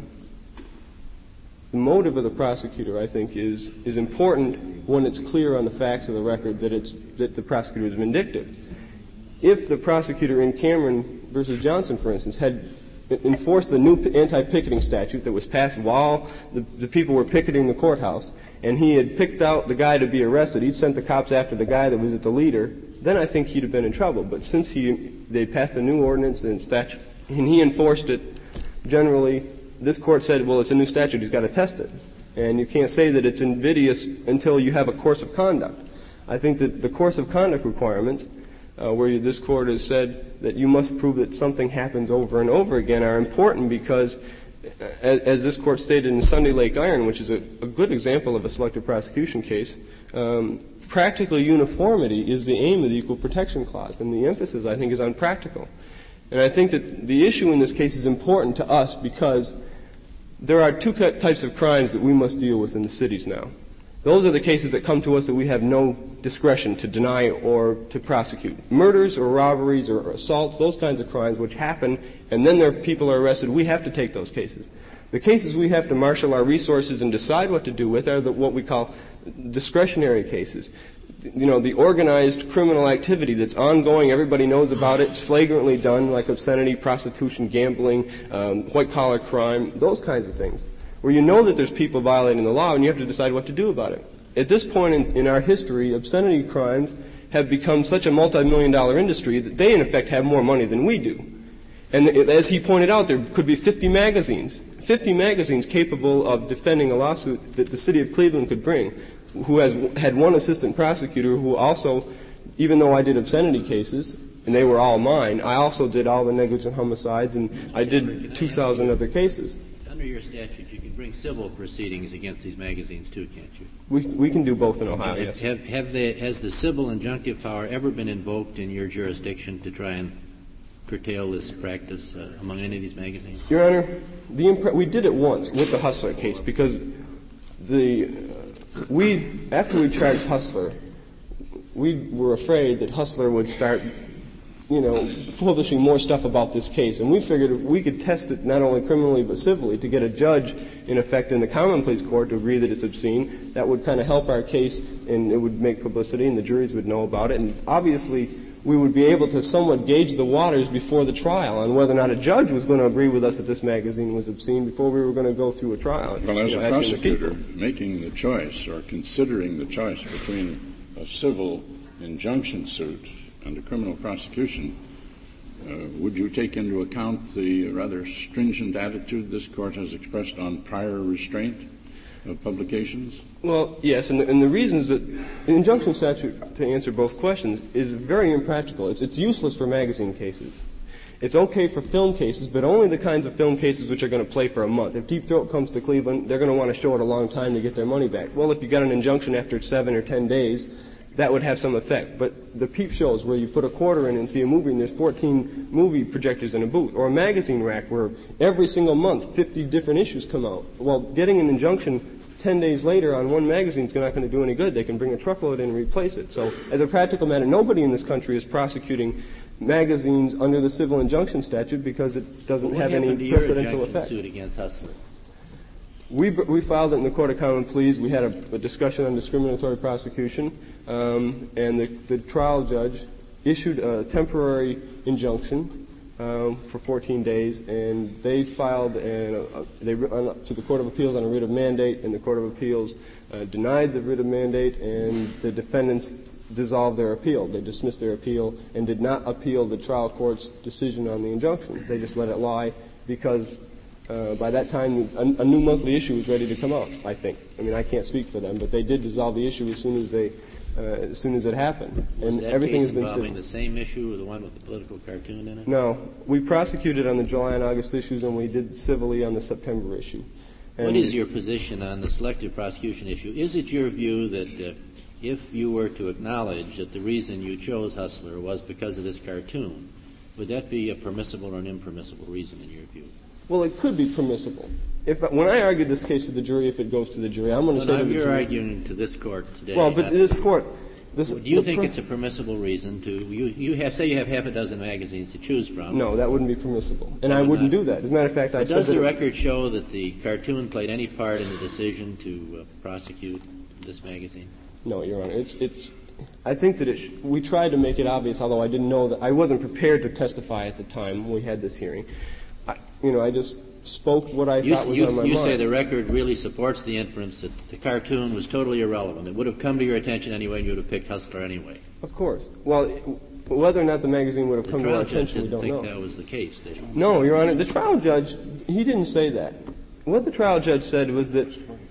the motive of the prosecutor, I think, is is important when it's clear on the facts of the record that it's that the prosecutor is vindictive. If the prosecutor in Cameron versus Johnson, for instance, had enforced the new anti-picketing statute that was passed while the, the people were picketing the courthouse, and he had picked out the guy to be arrested, he'd sent the cops after the guy that was at the leader, then I think he'd have been in trouble. But since he they passed a new ordinance and statute, and he enforced it, generally, this court said, well, it's a new statute, he's got to test it. And you can't say that it's invidious until you have a course of conduct. I think that the course of conduct requirements, uh, where you, this court has said that you must prove that something happens over and over again, are important because, as, as this court stated in Sunday Lake Iron, which is a, a good example of a selective prosecution case, um, practical uniformity is the aim of the Equal Protection Clause, and the emphasis, I think, is on practical. And I think that the issue in this case is important to us because there are two types of crimes that we must deal with in the cities now. Those are the cases that come to us that we have no discretion to deny or to prosecute. Murders or robberies or assaults, those kinds of crimes which happen, and then there people are arrested, we have to take those cases. The cases we have to marshal our resources and decide what to do with are the, what we call discretionary cases. You know, the organized criminal activity that's ongoing, everybody knows about it, it's flagrantly done, like obscenity, prostitution, gambling, um, white-collar crime, those kinds of things, where you know that there's people violating the law and you have to decide what to do about it. At this point in, in our history, obscenity crimes have become such a multi-million dollar industry that they, in effect, have more money than we do. And as he pointed out, there could be fifty magazines, fifty magazines capable of defending a lawsuit that the city of Cleveland could bring, who has had one assistant prosecutor who also, even though I did obscenity cases, and they were all mine. I also did all the negligent homicides, and I did two thousand other cases. Under your statute, you can bring civil proceedings against these magazines too, can't you? We we can do both in Ohio, yes. Have, have they, has the civil injunctive power ever been invoked in your jurisdiction to try and curtail this practice uh, among any of these magazines? Your Honor, the impre- we did it once with the Hustler case because the uh, we after we charged Hustler, we were afraid that Hustler would start, you know, publishing more stuff about this case. And we figured if we could test it not only criminally but civilly to get a judge, in effect, in the common pleas court to agree that it's obscene, that would kind of help our case and it would make publicity and the juries would know about it. And obviously, we would be able to somewhat gauge the waters before the trial on whether or not a judge was going to agree with us that this magazine was obscene before we were going to go through a trial. Well, as you know, a prosecutor, making the choice or considering the choice between a civil injunction suit and a criminal prosecution, uh, would you take into account the rather stringent attitude this Court has expressed on prior restraint of publications? Well, yes, and the, and the reasons that the injunction statute, to answer both questions, is very impractical. It's, it's useless for magazine cases. It's okay for film cases, but only the kinds of film cases which are going to play for a month. If Deep Throat comes to Cleveland, they're going to want to show it a long time to get their money back. Well, if you got an injunction after seven or ten days, that would have some effect. But the peep shows where you put a quarter in and see a movie and there's fourteen movie projectors in a booth, or a magazine rack where every single month fifty different issues come out. Well, getting an injunction ten days later on one magazine is not going to do any good. They can bring a truckload in and replace it. So as a practical matter, nobody in this country is prosecuting magazines under the civil injunction statute because it doesn't what have any precedential effect. Suit against Hustler? We, we filed it in the Court of Common Pleas. We had a, a discussion on discriminatory prosecution, um, and the, the trial judge issued a temporary injunction um, for fourteen days, and they filed an, uh, they, uh, to the Court of Appeals on a writ of mandate, and the Court of Appeals uh, denied the writ of mandate, and the defendants dissolved their appeal. They dismissed their appeal and did not appeal the trial court's decision on the injunction. They just let it lie because Uh, by that time, a, a new monthly issue was ready to come out, I think. I mean, I can't speak for them, but they did dissolve the issue as soon as they, uh, as soon as it happened. Was and that everything case has been involving civil. the same issue, or the one with the political cartoon in it? No, we prosecuted on the July and August issues, and we did civilly on the September issue. And what is your position on the selective prosecution issue? Is it your view that uh, if you were to acknowledge that the reason you chose Hustler was because of this cartoon, would that be a permissible or an impermissible reason in your view? Well, it could be permissible. If when I argue this case to the jury, if it goes to the jury, I'm going to well, say to the you're jury. You're arguing to this court today. Well, but this court. This, do you think pr- it's a permissible reason to you? You have say you have half a dozen magazines to choose from. No, that wouldn't be permissible, and Why I wouldn't not? do that. As a matter of fact, but I does said the that record show that the cartoon played any part in the decision to uh, prosecute this magazine? No, Your Honor. It's it's. I think that it sh- we tried to make it obvious, although I didn't know that I wasn't prepared to testify at the time when we had this hearing. I, you know, I just spoke what I you, thought was you, on my you mind. You say the record really supports the inference that the cartoon was totally irrelevant. It would have come to your attention anyway, and you would have picked Hustler anyway. Of course. Well, it, whether or not the magazine would have the come to our attention, we don't don't know. think that was the case, did he? No, Your Honor. The trial judge, he didn't say that. What the trial judge said was that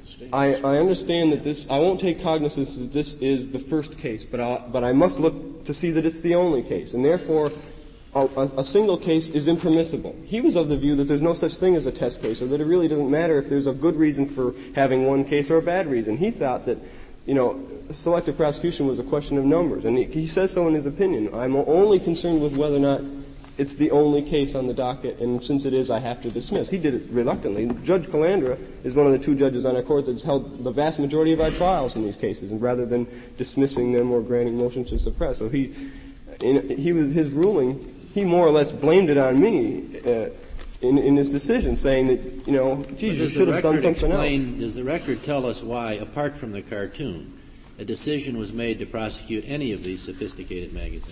I, I understand that this, I won't take cognizance that this is the first case, but I, but I must look to see that it's the only case, and therefore a, a, a single case is impermissible. He was of the view that there's no such thing as a test case, or that it really doesn't matter if there's a good reason for having one case or a bad reason. He thought that, you know, selective prosecution was a question of numbers, and he, he says so in his opinion. I'm only concerned with whether or not it's the only case on the docket, and since it is, I have to dismiss. He did it reluctantly. Judge Calandra is one of the two judges on our court that's held the vast majority of our trials in these cases, and rather than dismissing them or granting motions to suppress. So he, in, he was, his ruling, he more or less blamed it on me uh, in, in his decision, saying that, you know, geez, you should have done something explain, else. Does the record tell us why, apart from the cartoon, a decision was made to prosecute any of these sophisticated magazines?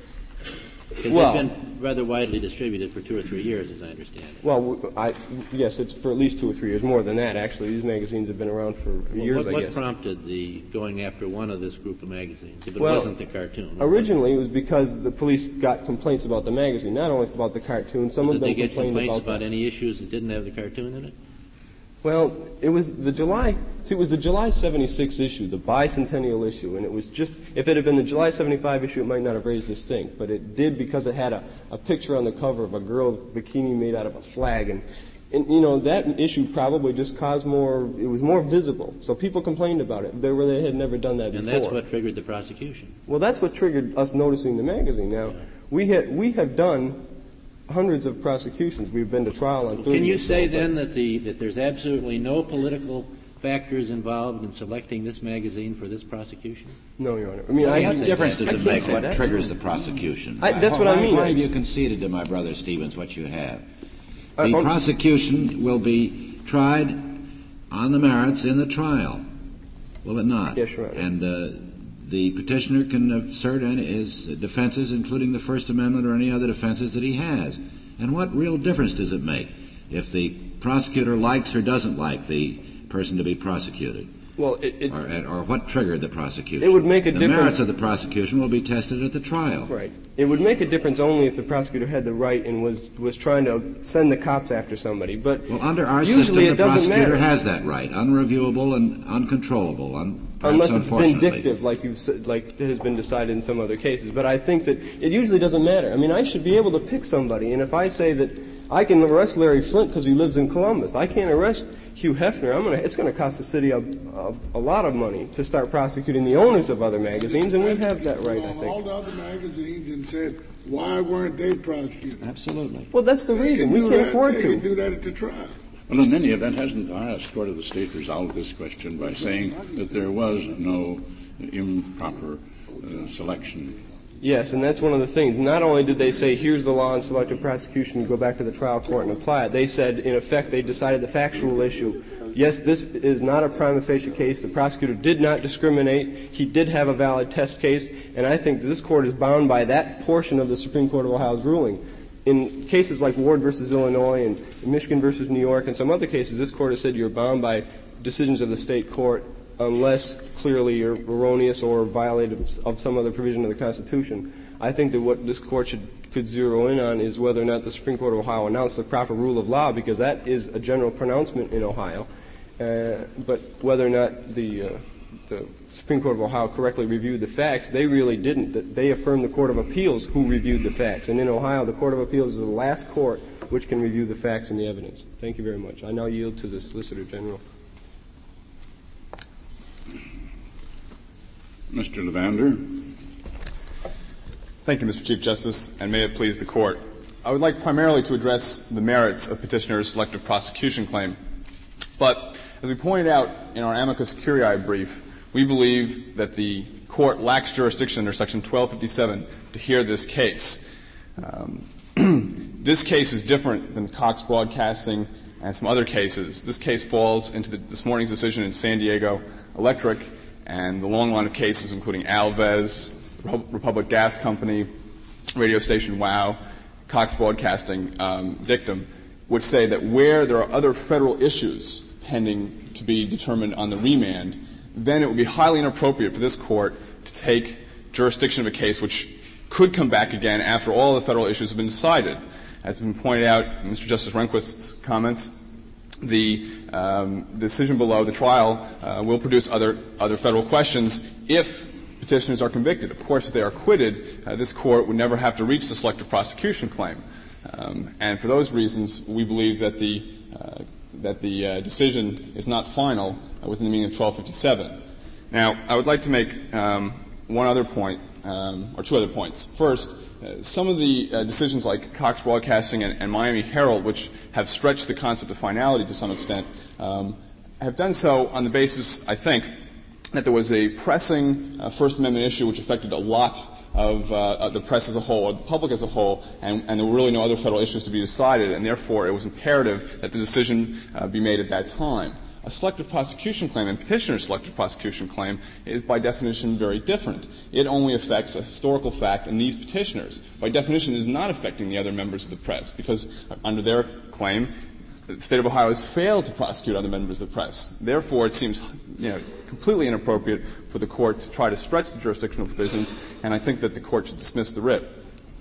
Because well, they've been rather widely distributed for two or three years, as I understand it. Well, I, yes, it's for at least two or three years, more than that, actually. These magazines have been around for well, years, what, I what guess. What prompted the going after one of this group of magazines, if it well, wasn't the cartoon? Originally, it was because the police got complaints about the magazine, not only about the cartoon. Some Did of them they get complained complaints about, about any issues that didn't have the cartoon in it? Well, it was the July, see, it was the July seventy-six issue, the bicentennial issue, and it was just, if it had been the July seventy-five issue, it might not have raised this stink, but it did because it had a, a picture on the cover of a girl's bikini made out of a flag, and, and, you know, that issue probably just caused more, it was more visible, so people complained about it, they, where they had never done that and before. And that's what triggered the prosecution. Well, that's what triggered us noticing the magazine. Now, yeah. we had, we have done hundreds of prosecutions. We've been to trial on thirty. Can you say then that the that there's absolutely no political factors involved in selecting this magazine for this prosecution? No, Your Honor. I mean, well, I what difference does it make what triggers the prosecution? I, that's why, what I mean. Why have you conceded to my brother Stevens what you have? The uh, prosecution will be tried on the merits in the trial, will it not? Yes, Your Honor. And uh, the petitioner can assert his defenses, including the First Amendment or any other defenses that he has. And what real difference does it make if the prosecutor likes or doesn't like the person to be prosecuted? Well, it, it or, or what triggered the prosecution? It would make a the difference. The merits of the prosecution will be tested at the trial. Right. It would make a difference only if the prosecutor had the right and was was trying to send the cops after somebody. But well, under our usually system, it the doesn't prosecutor matter. has that right, unreviewable and uncontrollable. Un- Unless it's unfortunately. vindictive, like you've said, like it has been decided in some other cases. But I think that it usually doesn't matter. I mean, I should be able to pick somebody, and if I say that I can arrest Larry Flint because he lives in Columbus, I can't arrest Hugh Hefner. I'm gonna. It's going to cost the city a, a, a lot of money to start prosecuting the owners of other magazines, and we have that right. I think. All the other magazines and said, why weren't they prosecuted? Absolutely. Well, that's the they reason we can't that. afford they to. Can do that at the trial. Well, in any event, hasn't the highest court of the state resolved this question by saying that there was no improper uh, selection? Yes, and that's one of the things. Not only did they say, here's the law on selective prosecution, go back to the trial court and apply it, they said, in effect, they decided the factual issue. Yes, this is not a prima facie case. The prosecutor did not discriminate. He did have a valid test case, and I think that this court is bound by that portion of the Supreme Court of Ohio's ruling. In cases like Ward versus Illinois and Michigan versus New York and some other cases, this court has said you're bound by decisions of the state court unless clearly you're erroneous or violated of some other provision of the Constitution. I think that what this court should could zero in on is whether or not the Supreme Court of Ohio announced the proper rule of law, because that is a general pronouncement in Ohio. Uh, but whether or not the uh, the Supreme Court of Ohio correctly reviewed the facts, they really didn't. They affirmed the Court of Appeals who reviewed the facts. And in Ohio, the Court of Appeals is the last court which can review the facts and the evidence. Thank you very much. I now yield to the Solicitor General. Mister Levander. Thank you, Mister Chief Justice, and may it please the Court. I would like primarily to address the merits of Petitioner's selective prosecution claim. But as we pointed out in our amicus curiae brief, we believe that the Court lacks jurisdiction under Section twelve fifty-seven to hear this case. Um, this case is different than Cox Broadcasting and some other cases. This case falls into the, this morning's decision in San Diego Electric and the long line of cases including Alves, Republic Gas Company, radio station WOW, Cox Broadcasting um, dictum, which say that where there are other federal issues pending to be determined on the remand, then it would be highly inappropriate for this court to take jurisdiction of a case which could come back again after all the federal issues have been decided. As has been pointed out in Mister Justice Rehnquist's comments, the um, decision below, the trial, uh, will produce other other federal questions if petitioners are convicted. Of course, if they are acquitted, uh, this court would never have to reach the selective prosecution claim. Um, and for those reasons, we believe that the uh, that the uh, decision is not final uh, within the meaning of twelve fifty-seven. Now, I would like to make um, one other point, um, or two other points. First, uh, some of the uh, decisions like Cox Broadcasting and, and Miami Herald, which have stretched the concept of finality to some extent, um, have done so on the basis, I think, that there was a pressing uh, First Amendment issue which affected a lot of, uh, of the press as a whole, or the public as a whole, and, and there were really no other federal issues to be decided, and therefore it was imperative that the decision uh, be made at that time. A selective prosecution claim, and petitioner's selective prosecution claim, is by definition very different. It only affects a historical fact in these petitioners. By definition, it is not affecting the other members of the press, because under their claim, the State of Ohio has failed to prosecute other members of the press. Therefore, it seems, you know, completely inappropriate for the court to try to stretch the jurisdictional provisions, and I think that the court should dismiss the writ.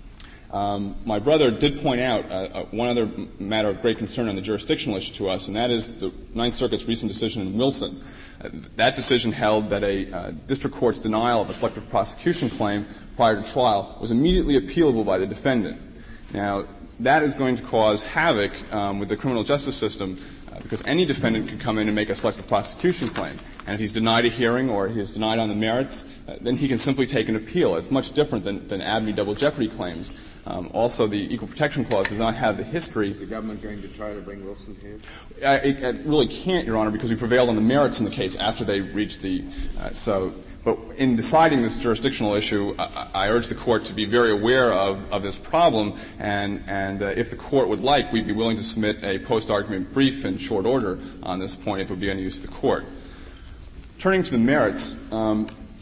Um, my brother did point out uh, uh, one other matter of great concern on the jurisdictional issue to us, and that is the Ninth Circuit's recent decision in Wilson. Uh, that decision held that a uh, district court's denial of a selective prosecution claim prior to trial was immediately appealable by the defendant. Now, that is going to cause havoc um, with the criminal justice system uh, because any defendant can come in and make a selective prosecution claim. And if he's denied a hearing or he's denied on the merits, uh, then he can simply take an appeal. It's much different than, than A B M E double jeopardy claims. Um, also, the Equal Protection Clause does not have the history. Is the government going to try to bring Wilson here? I, it, it really can't, Your Honor, because we prevailed on the merits in the case after they reached the uh, – so – but in deciding this jurisdictional issue, I, I urge the Court to be very aware of, of this problem, and, and uh, if the Court would like, we'd be willing to submit a post-argument brief in short order on this point if it would be any use to the Court. Turning to the merits, um,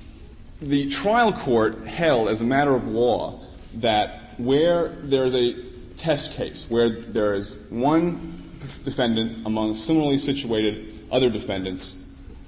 the trial court held as a matter of law that where there is a test case, where there is one defendant among similarly situated other defendants,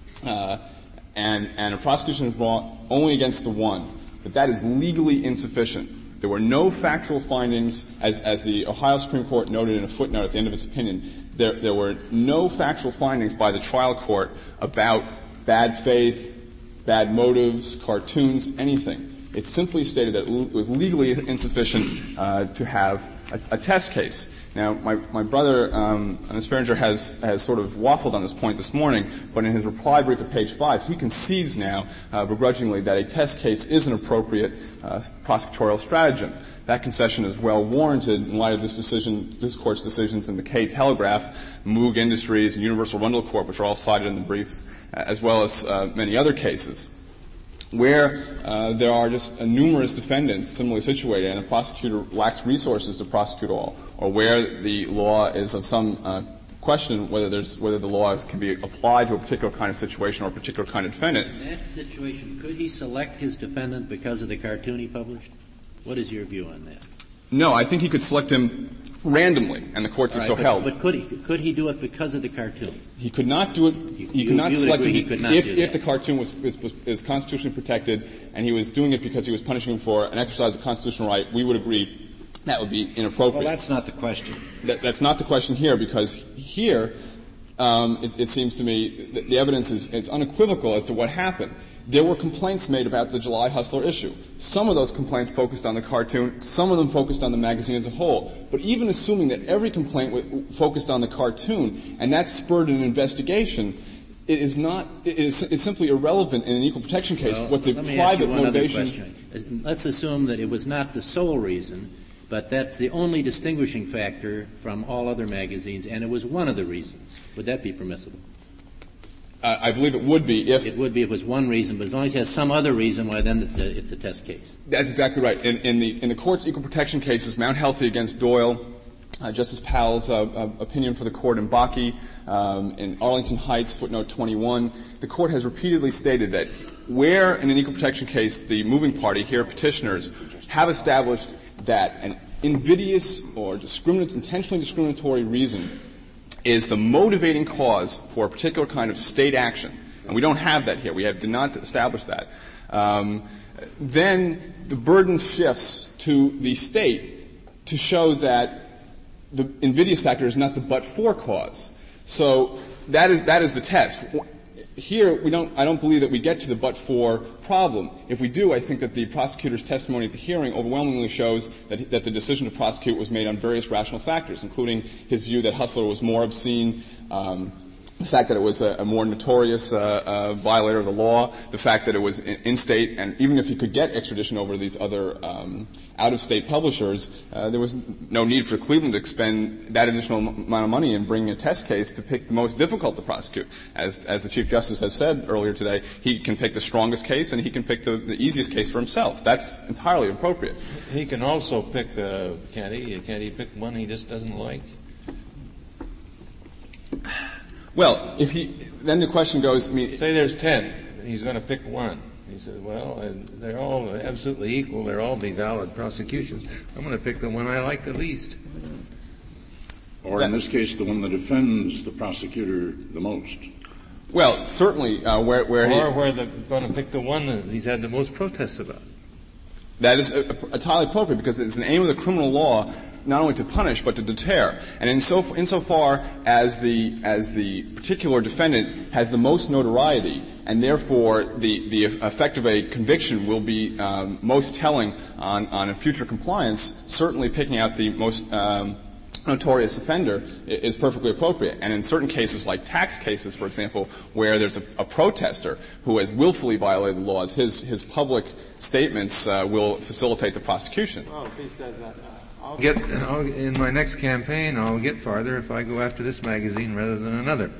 uh, and, and a prosecution is brought only against the one, that that is legally insufficient. There were no factual findings, as, as the Ohio Supreme Court noted in a footnote at the end of its opinion. There, there were no factual findings by the trial court about bad faith, bad motives, cartoons, anything. It simply stated that it was legally insufficient uh, to have a, a test case. Now, my, my brother, um, Miz Farringer, has, has sort of waffled on this point this morning, but in his reply brief at page five, he concedes now, uh, begrudgingly, that a test case is an appropriate uh, prosecutorial stratagem. That concession is well warranted in light of this decision, this Court's decisions in the K Telegraph, Moog Industries, and Universal Rental Corp, which are all cited in the briefs, uh, as well as uh, many other cases, where uh, there are just uh, numerous defendants similarly situated and the prosecutor lacks resources to prosecute all, or where the law is of some uh, question whether there's whether the laws can be applied to a particular kind of situation or a particular kind of defendant. In that situation, could he select his defendant because of the cartoon he published? What is your view on that? No, I think he could select him randomly, and the courts All have right, so but, held. But could he could he do it because of the cartoon? He could not do it. You, he you, could not you select him he could not if, do if that. the cartoon was, was, was is constitutionally protected, and he was doing it because he was punishing him for an exercise of constitutional right. We would agree that would be inappropriate. Well, that's not the question. That, that's not the question here, because here um, it, it seems to me that the evidence is, is unequivocal as to what happened. There were complaints made about the July Hustler issue. Some of those complaints focused on the cartoon. Some of them focused on the magazine as a whole. But even assuming that every complaint w- focused on the cartoon and that spurred an investigation, it is not. It is it's simply irrelevant in an equal protection case. Well, what the let me private ask you one motivation. Other question. Let's assume that it was not the sole reason, but that's the only distinguishing factor from all other magazines, and it was one of the reasons. Would that be permissible? Uh, I believe it would be if it would be if it was one reason, but as long as it has some other reason, why then it's a, it's a test case. That's exactly right. In, in the in the court's equal protection cases, Mount Healthy against Doyle, uh, Justice Powell's uh, uh, opinion for the court in Bakke, um, in Arlington Heights, footnote twenty-one, the court has repeatedly stated that where in an equal protection case the moving party, here petitioners, have established that an invidious or discriminat- intentionally discriminatory reason is the motivating cause for a particular kind of state action, and we don't have that here. We have, did not establish that. Um, then the burden shifts to the state to show that the invidious factor is not the but-for cause. So that is that is the test. Here, we don't. I don't believe that we get to the but-for problem. If we do, I think that the prosecutor's testimony at the hearing overwhelmingly shows that, that the decision to prosecute was made on various rational factors, including his view that Hustler was more obscene, um, the fact that it was a, a more notorious uh, uh, violator of the law, the fact that it was in, in-state, and even if he could get extradition over these other um, out-of-state publishers, uh, there was no need for Cleveland to expend that additional m- amount of money in bringing a test case to pick the most difficult to prosecute. As, as the Chief Justice has said earlier today, he can pick the strongest case and he can pick the, the easiest case for himself. That's entirely appropriate. He can also pick, uh, can't he? Can't he pick one he just doesn't like? Well, if he, then the question goes, I mean, say there's ten. He's going to pick one. He says, well, and they're all absolutely equal. They'll all be valid prosecutions. I'm going to pick the one I like the least. Or in this case, the one that offends the prosecutor the most. Well, certainly, uh, where, where or he... Or where they're going to pick the one that he's had the most protests about. That is uh, entirely appropriate because it's an aim of the criminal law not only to punish but to deter. And in so insofar as the as the particular defendant has the most notoriety, and therefore the the effect of a conviction will be um, most telling on on a future compliance, certainly picking out the most um, notorious offender is perfectly appropriate. And in certain cases, like tax cases, for example, where there's a, a protester who has willfully violated the laws, his his public statements uh, will facilitate the prosecution. Well, if he says that, I'll get I'll, in my next campaign, I'll get farther if I go after this magazine rather than another.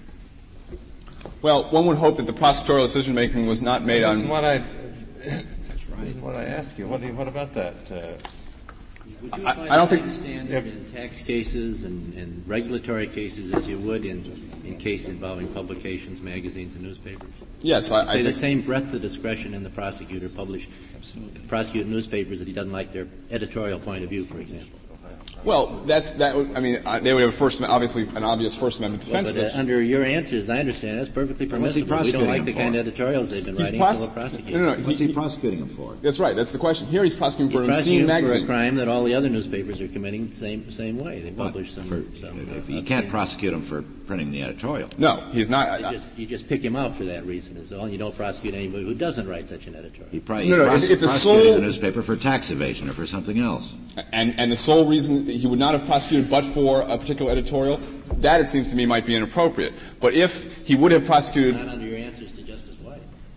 Well, one would hope that the prosecutorial decision making was not made that on. Isn't what I isn't what I asked you. What do you, what about that? Uh, Would you I, apply I don't the think same standard if, in tax cases and, and regulatory cases as you would in in case involving publications, magazines, and newspapers? Yes, I, I say think the same breadth of discretion in the prosecutor publish prosecute newspapers that he doesn't like their editorial point of view, for example. Well, that's that. Would, I mean, uh, they would have a first, obviously, an obvious First Amendment defense. Well, but uh, under your answers, I understand that's perfectly permissible. We don't like the kind of editorials they've been he's writing, pros- so we'll prosecute. No, no, no. What's he, he prosecuting him for? That's right. That's the question. Here, he's prosecuting He's for an prosecuting obscene magazine. for a crime that all the other newspapers are committing the same same way. They publish some. For, some if uh, you can't prosecute him for printing the editorial. No, he's not. You just, you just pick him out for that reason, is all. You don't prosecute anybody who doesn't write such an editorial. He probably no, no, pros- if, if the prosecuting sole, the newspaper for tax evasion or for something else. And, and the sole reason he would not have prosecuted but for a particular editorial, that, it seems to me, might be inappropriate. But if he would have prosecuted... Not under your answers to Justice White.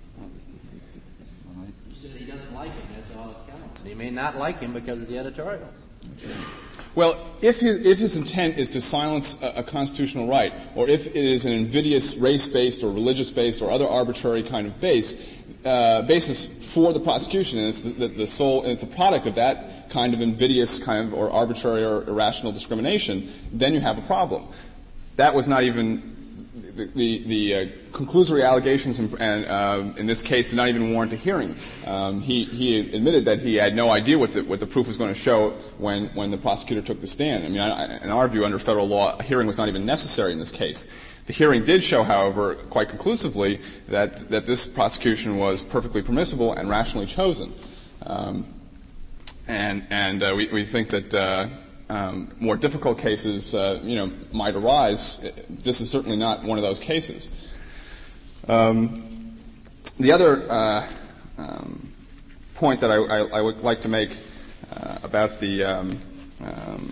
You said he doesn't like him, that's all it counts. He may not like him because of the editorials. Well, if his, if his intent is to silence a, a constitutional right, or if it is an invidious race-based or religious-based or other arbitrary kind of base, uh, basis for the prosecution, and it's the, the, the sole, and it's a product of that kind of invidious kind of or arbitrary or irrational discrimination, then you have a problem. That was not even the the, the uh, conclusory allegations, and, and uh, in this case, did not even warrant a hearing. Um, he he admitted that he had no idea what the what the proof was going to show when when the prosecutor took the stand. I mean, I, in our view, under federal law, a hearing was not even necessary in this case. The hearing did show, however, quite conclusively that that this prosecution was perfectly permissible and rationally chosen. Um, and and uh, we we think that. Uh, Um, more difficult cases, uh, you know, might arise. This is certainly not one of those cases. Um, the other uh, um, point that I, I, I would like to make uh, about the, um, um,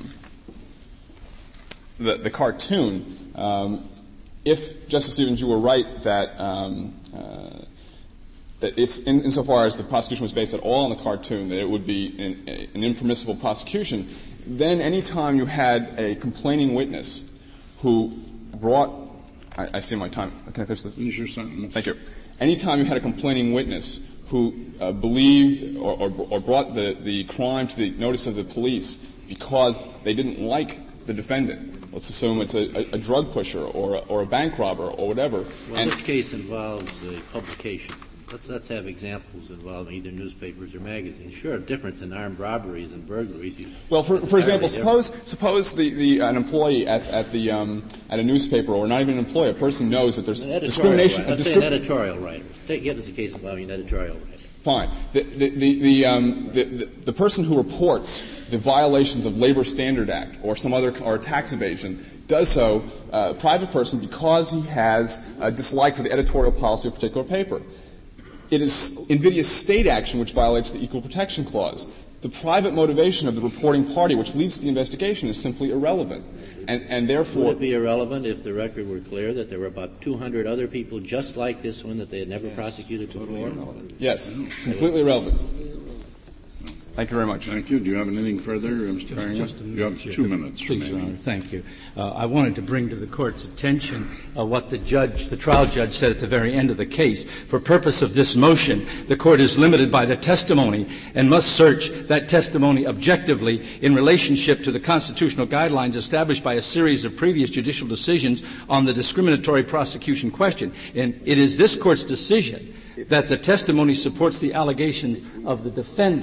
the the cartoon, um, if Justice Stevens, you were right that um, uh, that if, in, insofar as the prosecution was based at all on the cartoon, that it would be an, an impermissible prosecution. Then any time you had a complaining witness who brought — I, I see my time. Can I finish this? Finish your sentence. Thank you. Any time you had a complaining witness who uh, believed or, or, or brought the, the crime to the notice of the police because they didn't like the defendant, let's assume it's a, a, a drug pusher or a, or a bank robber or whatever. Well, and this case involves a publication. Let's, let's have examples involving either newspapers or magazines. Sure, a difference in armed robberies and burglaries. You, well, for, for example, different. suppose suppose the, the an employee at, at the um, at a newspaper, or not even an employee, a person knows that there's discrimination. Writer. Let's discri- say an editorial writer. Get us a case involving an editorial writer. Fine. The the the the, um, the the the person who reports the violations of Labor Standard Act or some other or tax evasion does so, uh, a private person, because he has a dislike for the editorial policy of a particular paper. It is invidious state action which violates the Equal Protection Clause. The private motivation of the reporting party, which leads to the investigation, is simply irrelevant. And, and therefore... Would it be irrelevant if the record were clear that there were about two hundred other people just like this one that they had never yes. prosecuted before? Yes, completely irrelevant. Thank you very much. Thank you. Do you have anything further, Mister Farringer? Just a minute, you have two Chair. minutes. Please, Your Honor. Thank you. Uh, I wanted to bring to the Court's attention uh, what the judge, the trial judge, said at the very end of the case. For purpose of this motion, the Court is limited by the testimony and must search that testimony objectively in relationship to the constitutional guidelines established by a series of previous judicial decisions on the discriminatory prosecution question. And it is this Court's decision that the testimony supports the allegations of the defendant.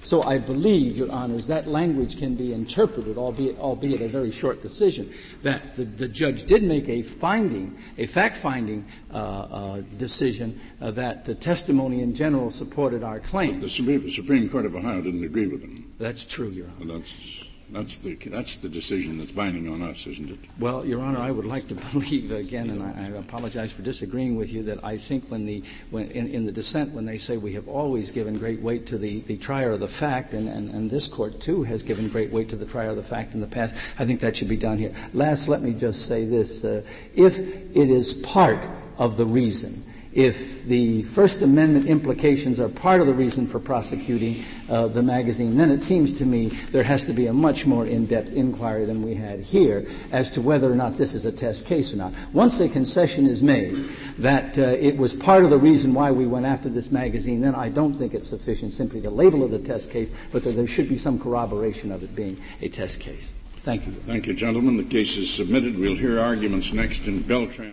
So I believe, Your Honors, that language can be interpreted, albeit, albeit a very short decision, that the, the judge did make a finding, a fact-finding uh, uh, decision uh, that the testimony in general supported our claim. But the Supreme, Supreme Court of Ohio didn't agree with him. That's true, Your Honor. And that's That's the that's the decision that's binding on us, isn't it? Well, Your Honor, I would like to believe again, and I, I apologize for disagreeing with you, that I think when the when in, in the dissent when they say we have always given great weight to the, the trier of the fact, and, and, and this court too has given great weight to the trier of the fact in the past, I think that should be done here. Last, let me just say this: uh, if it is part of the reason. If the First Amendment implications are part of the reason for prosecuting uh, the magazine, then it seems to me there has to be a much more in-depth inquiry than we had here as to whether or not this is a test case or not. Once a concession is made that uh, it was part of the reason why we went after this magazine, then I don't think it's sufficient simply to label it a test case, but that there should be some corroboration of it being a test case. Thank you. Thank you, gentlemen. The case is submitted. We'll hear arguments next in Beltran.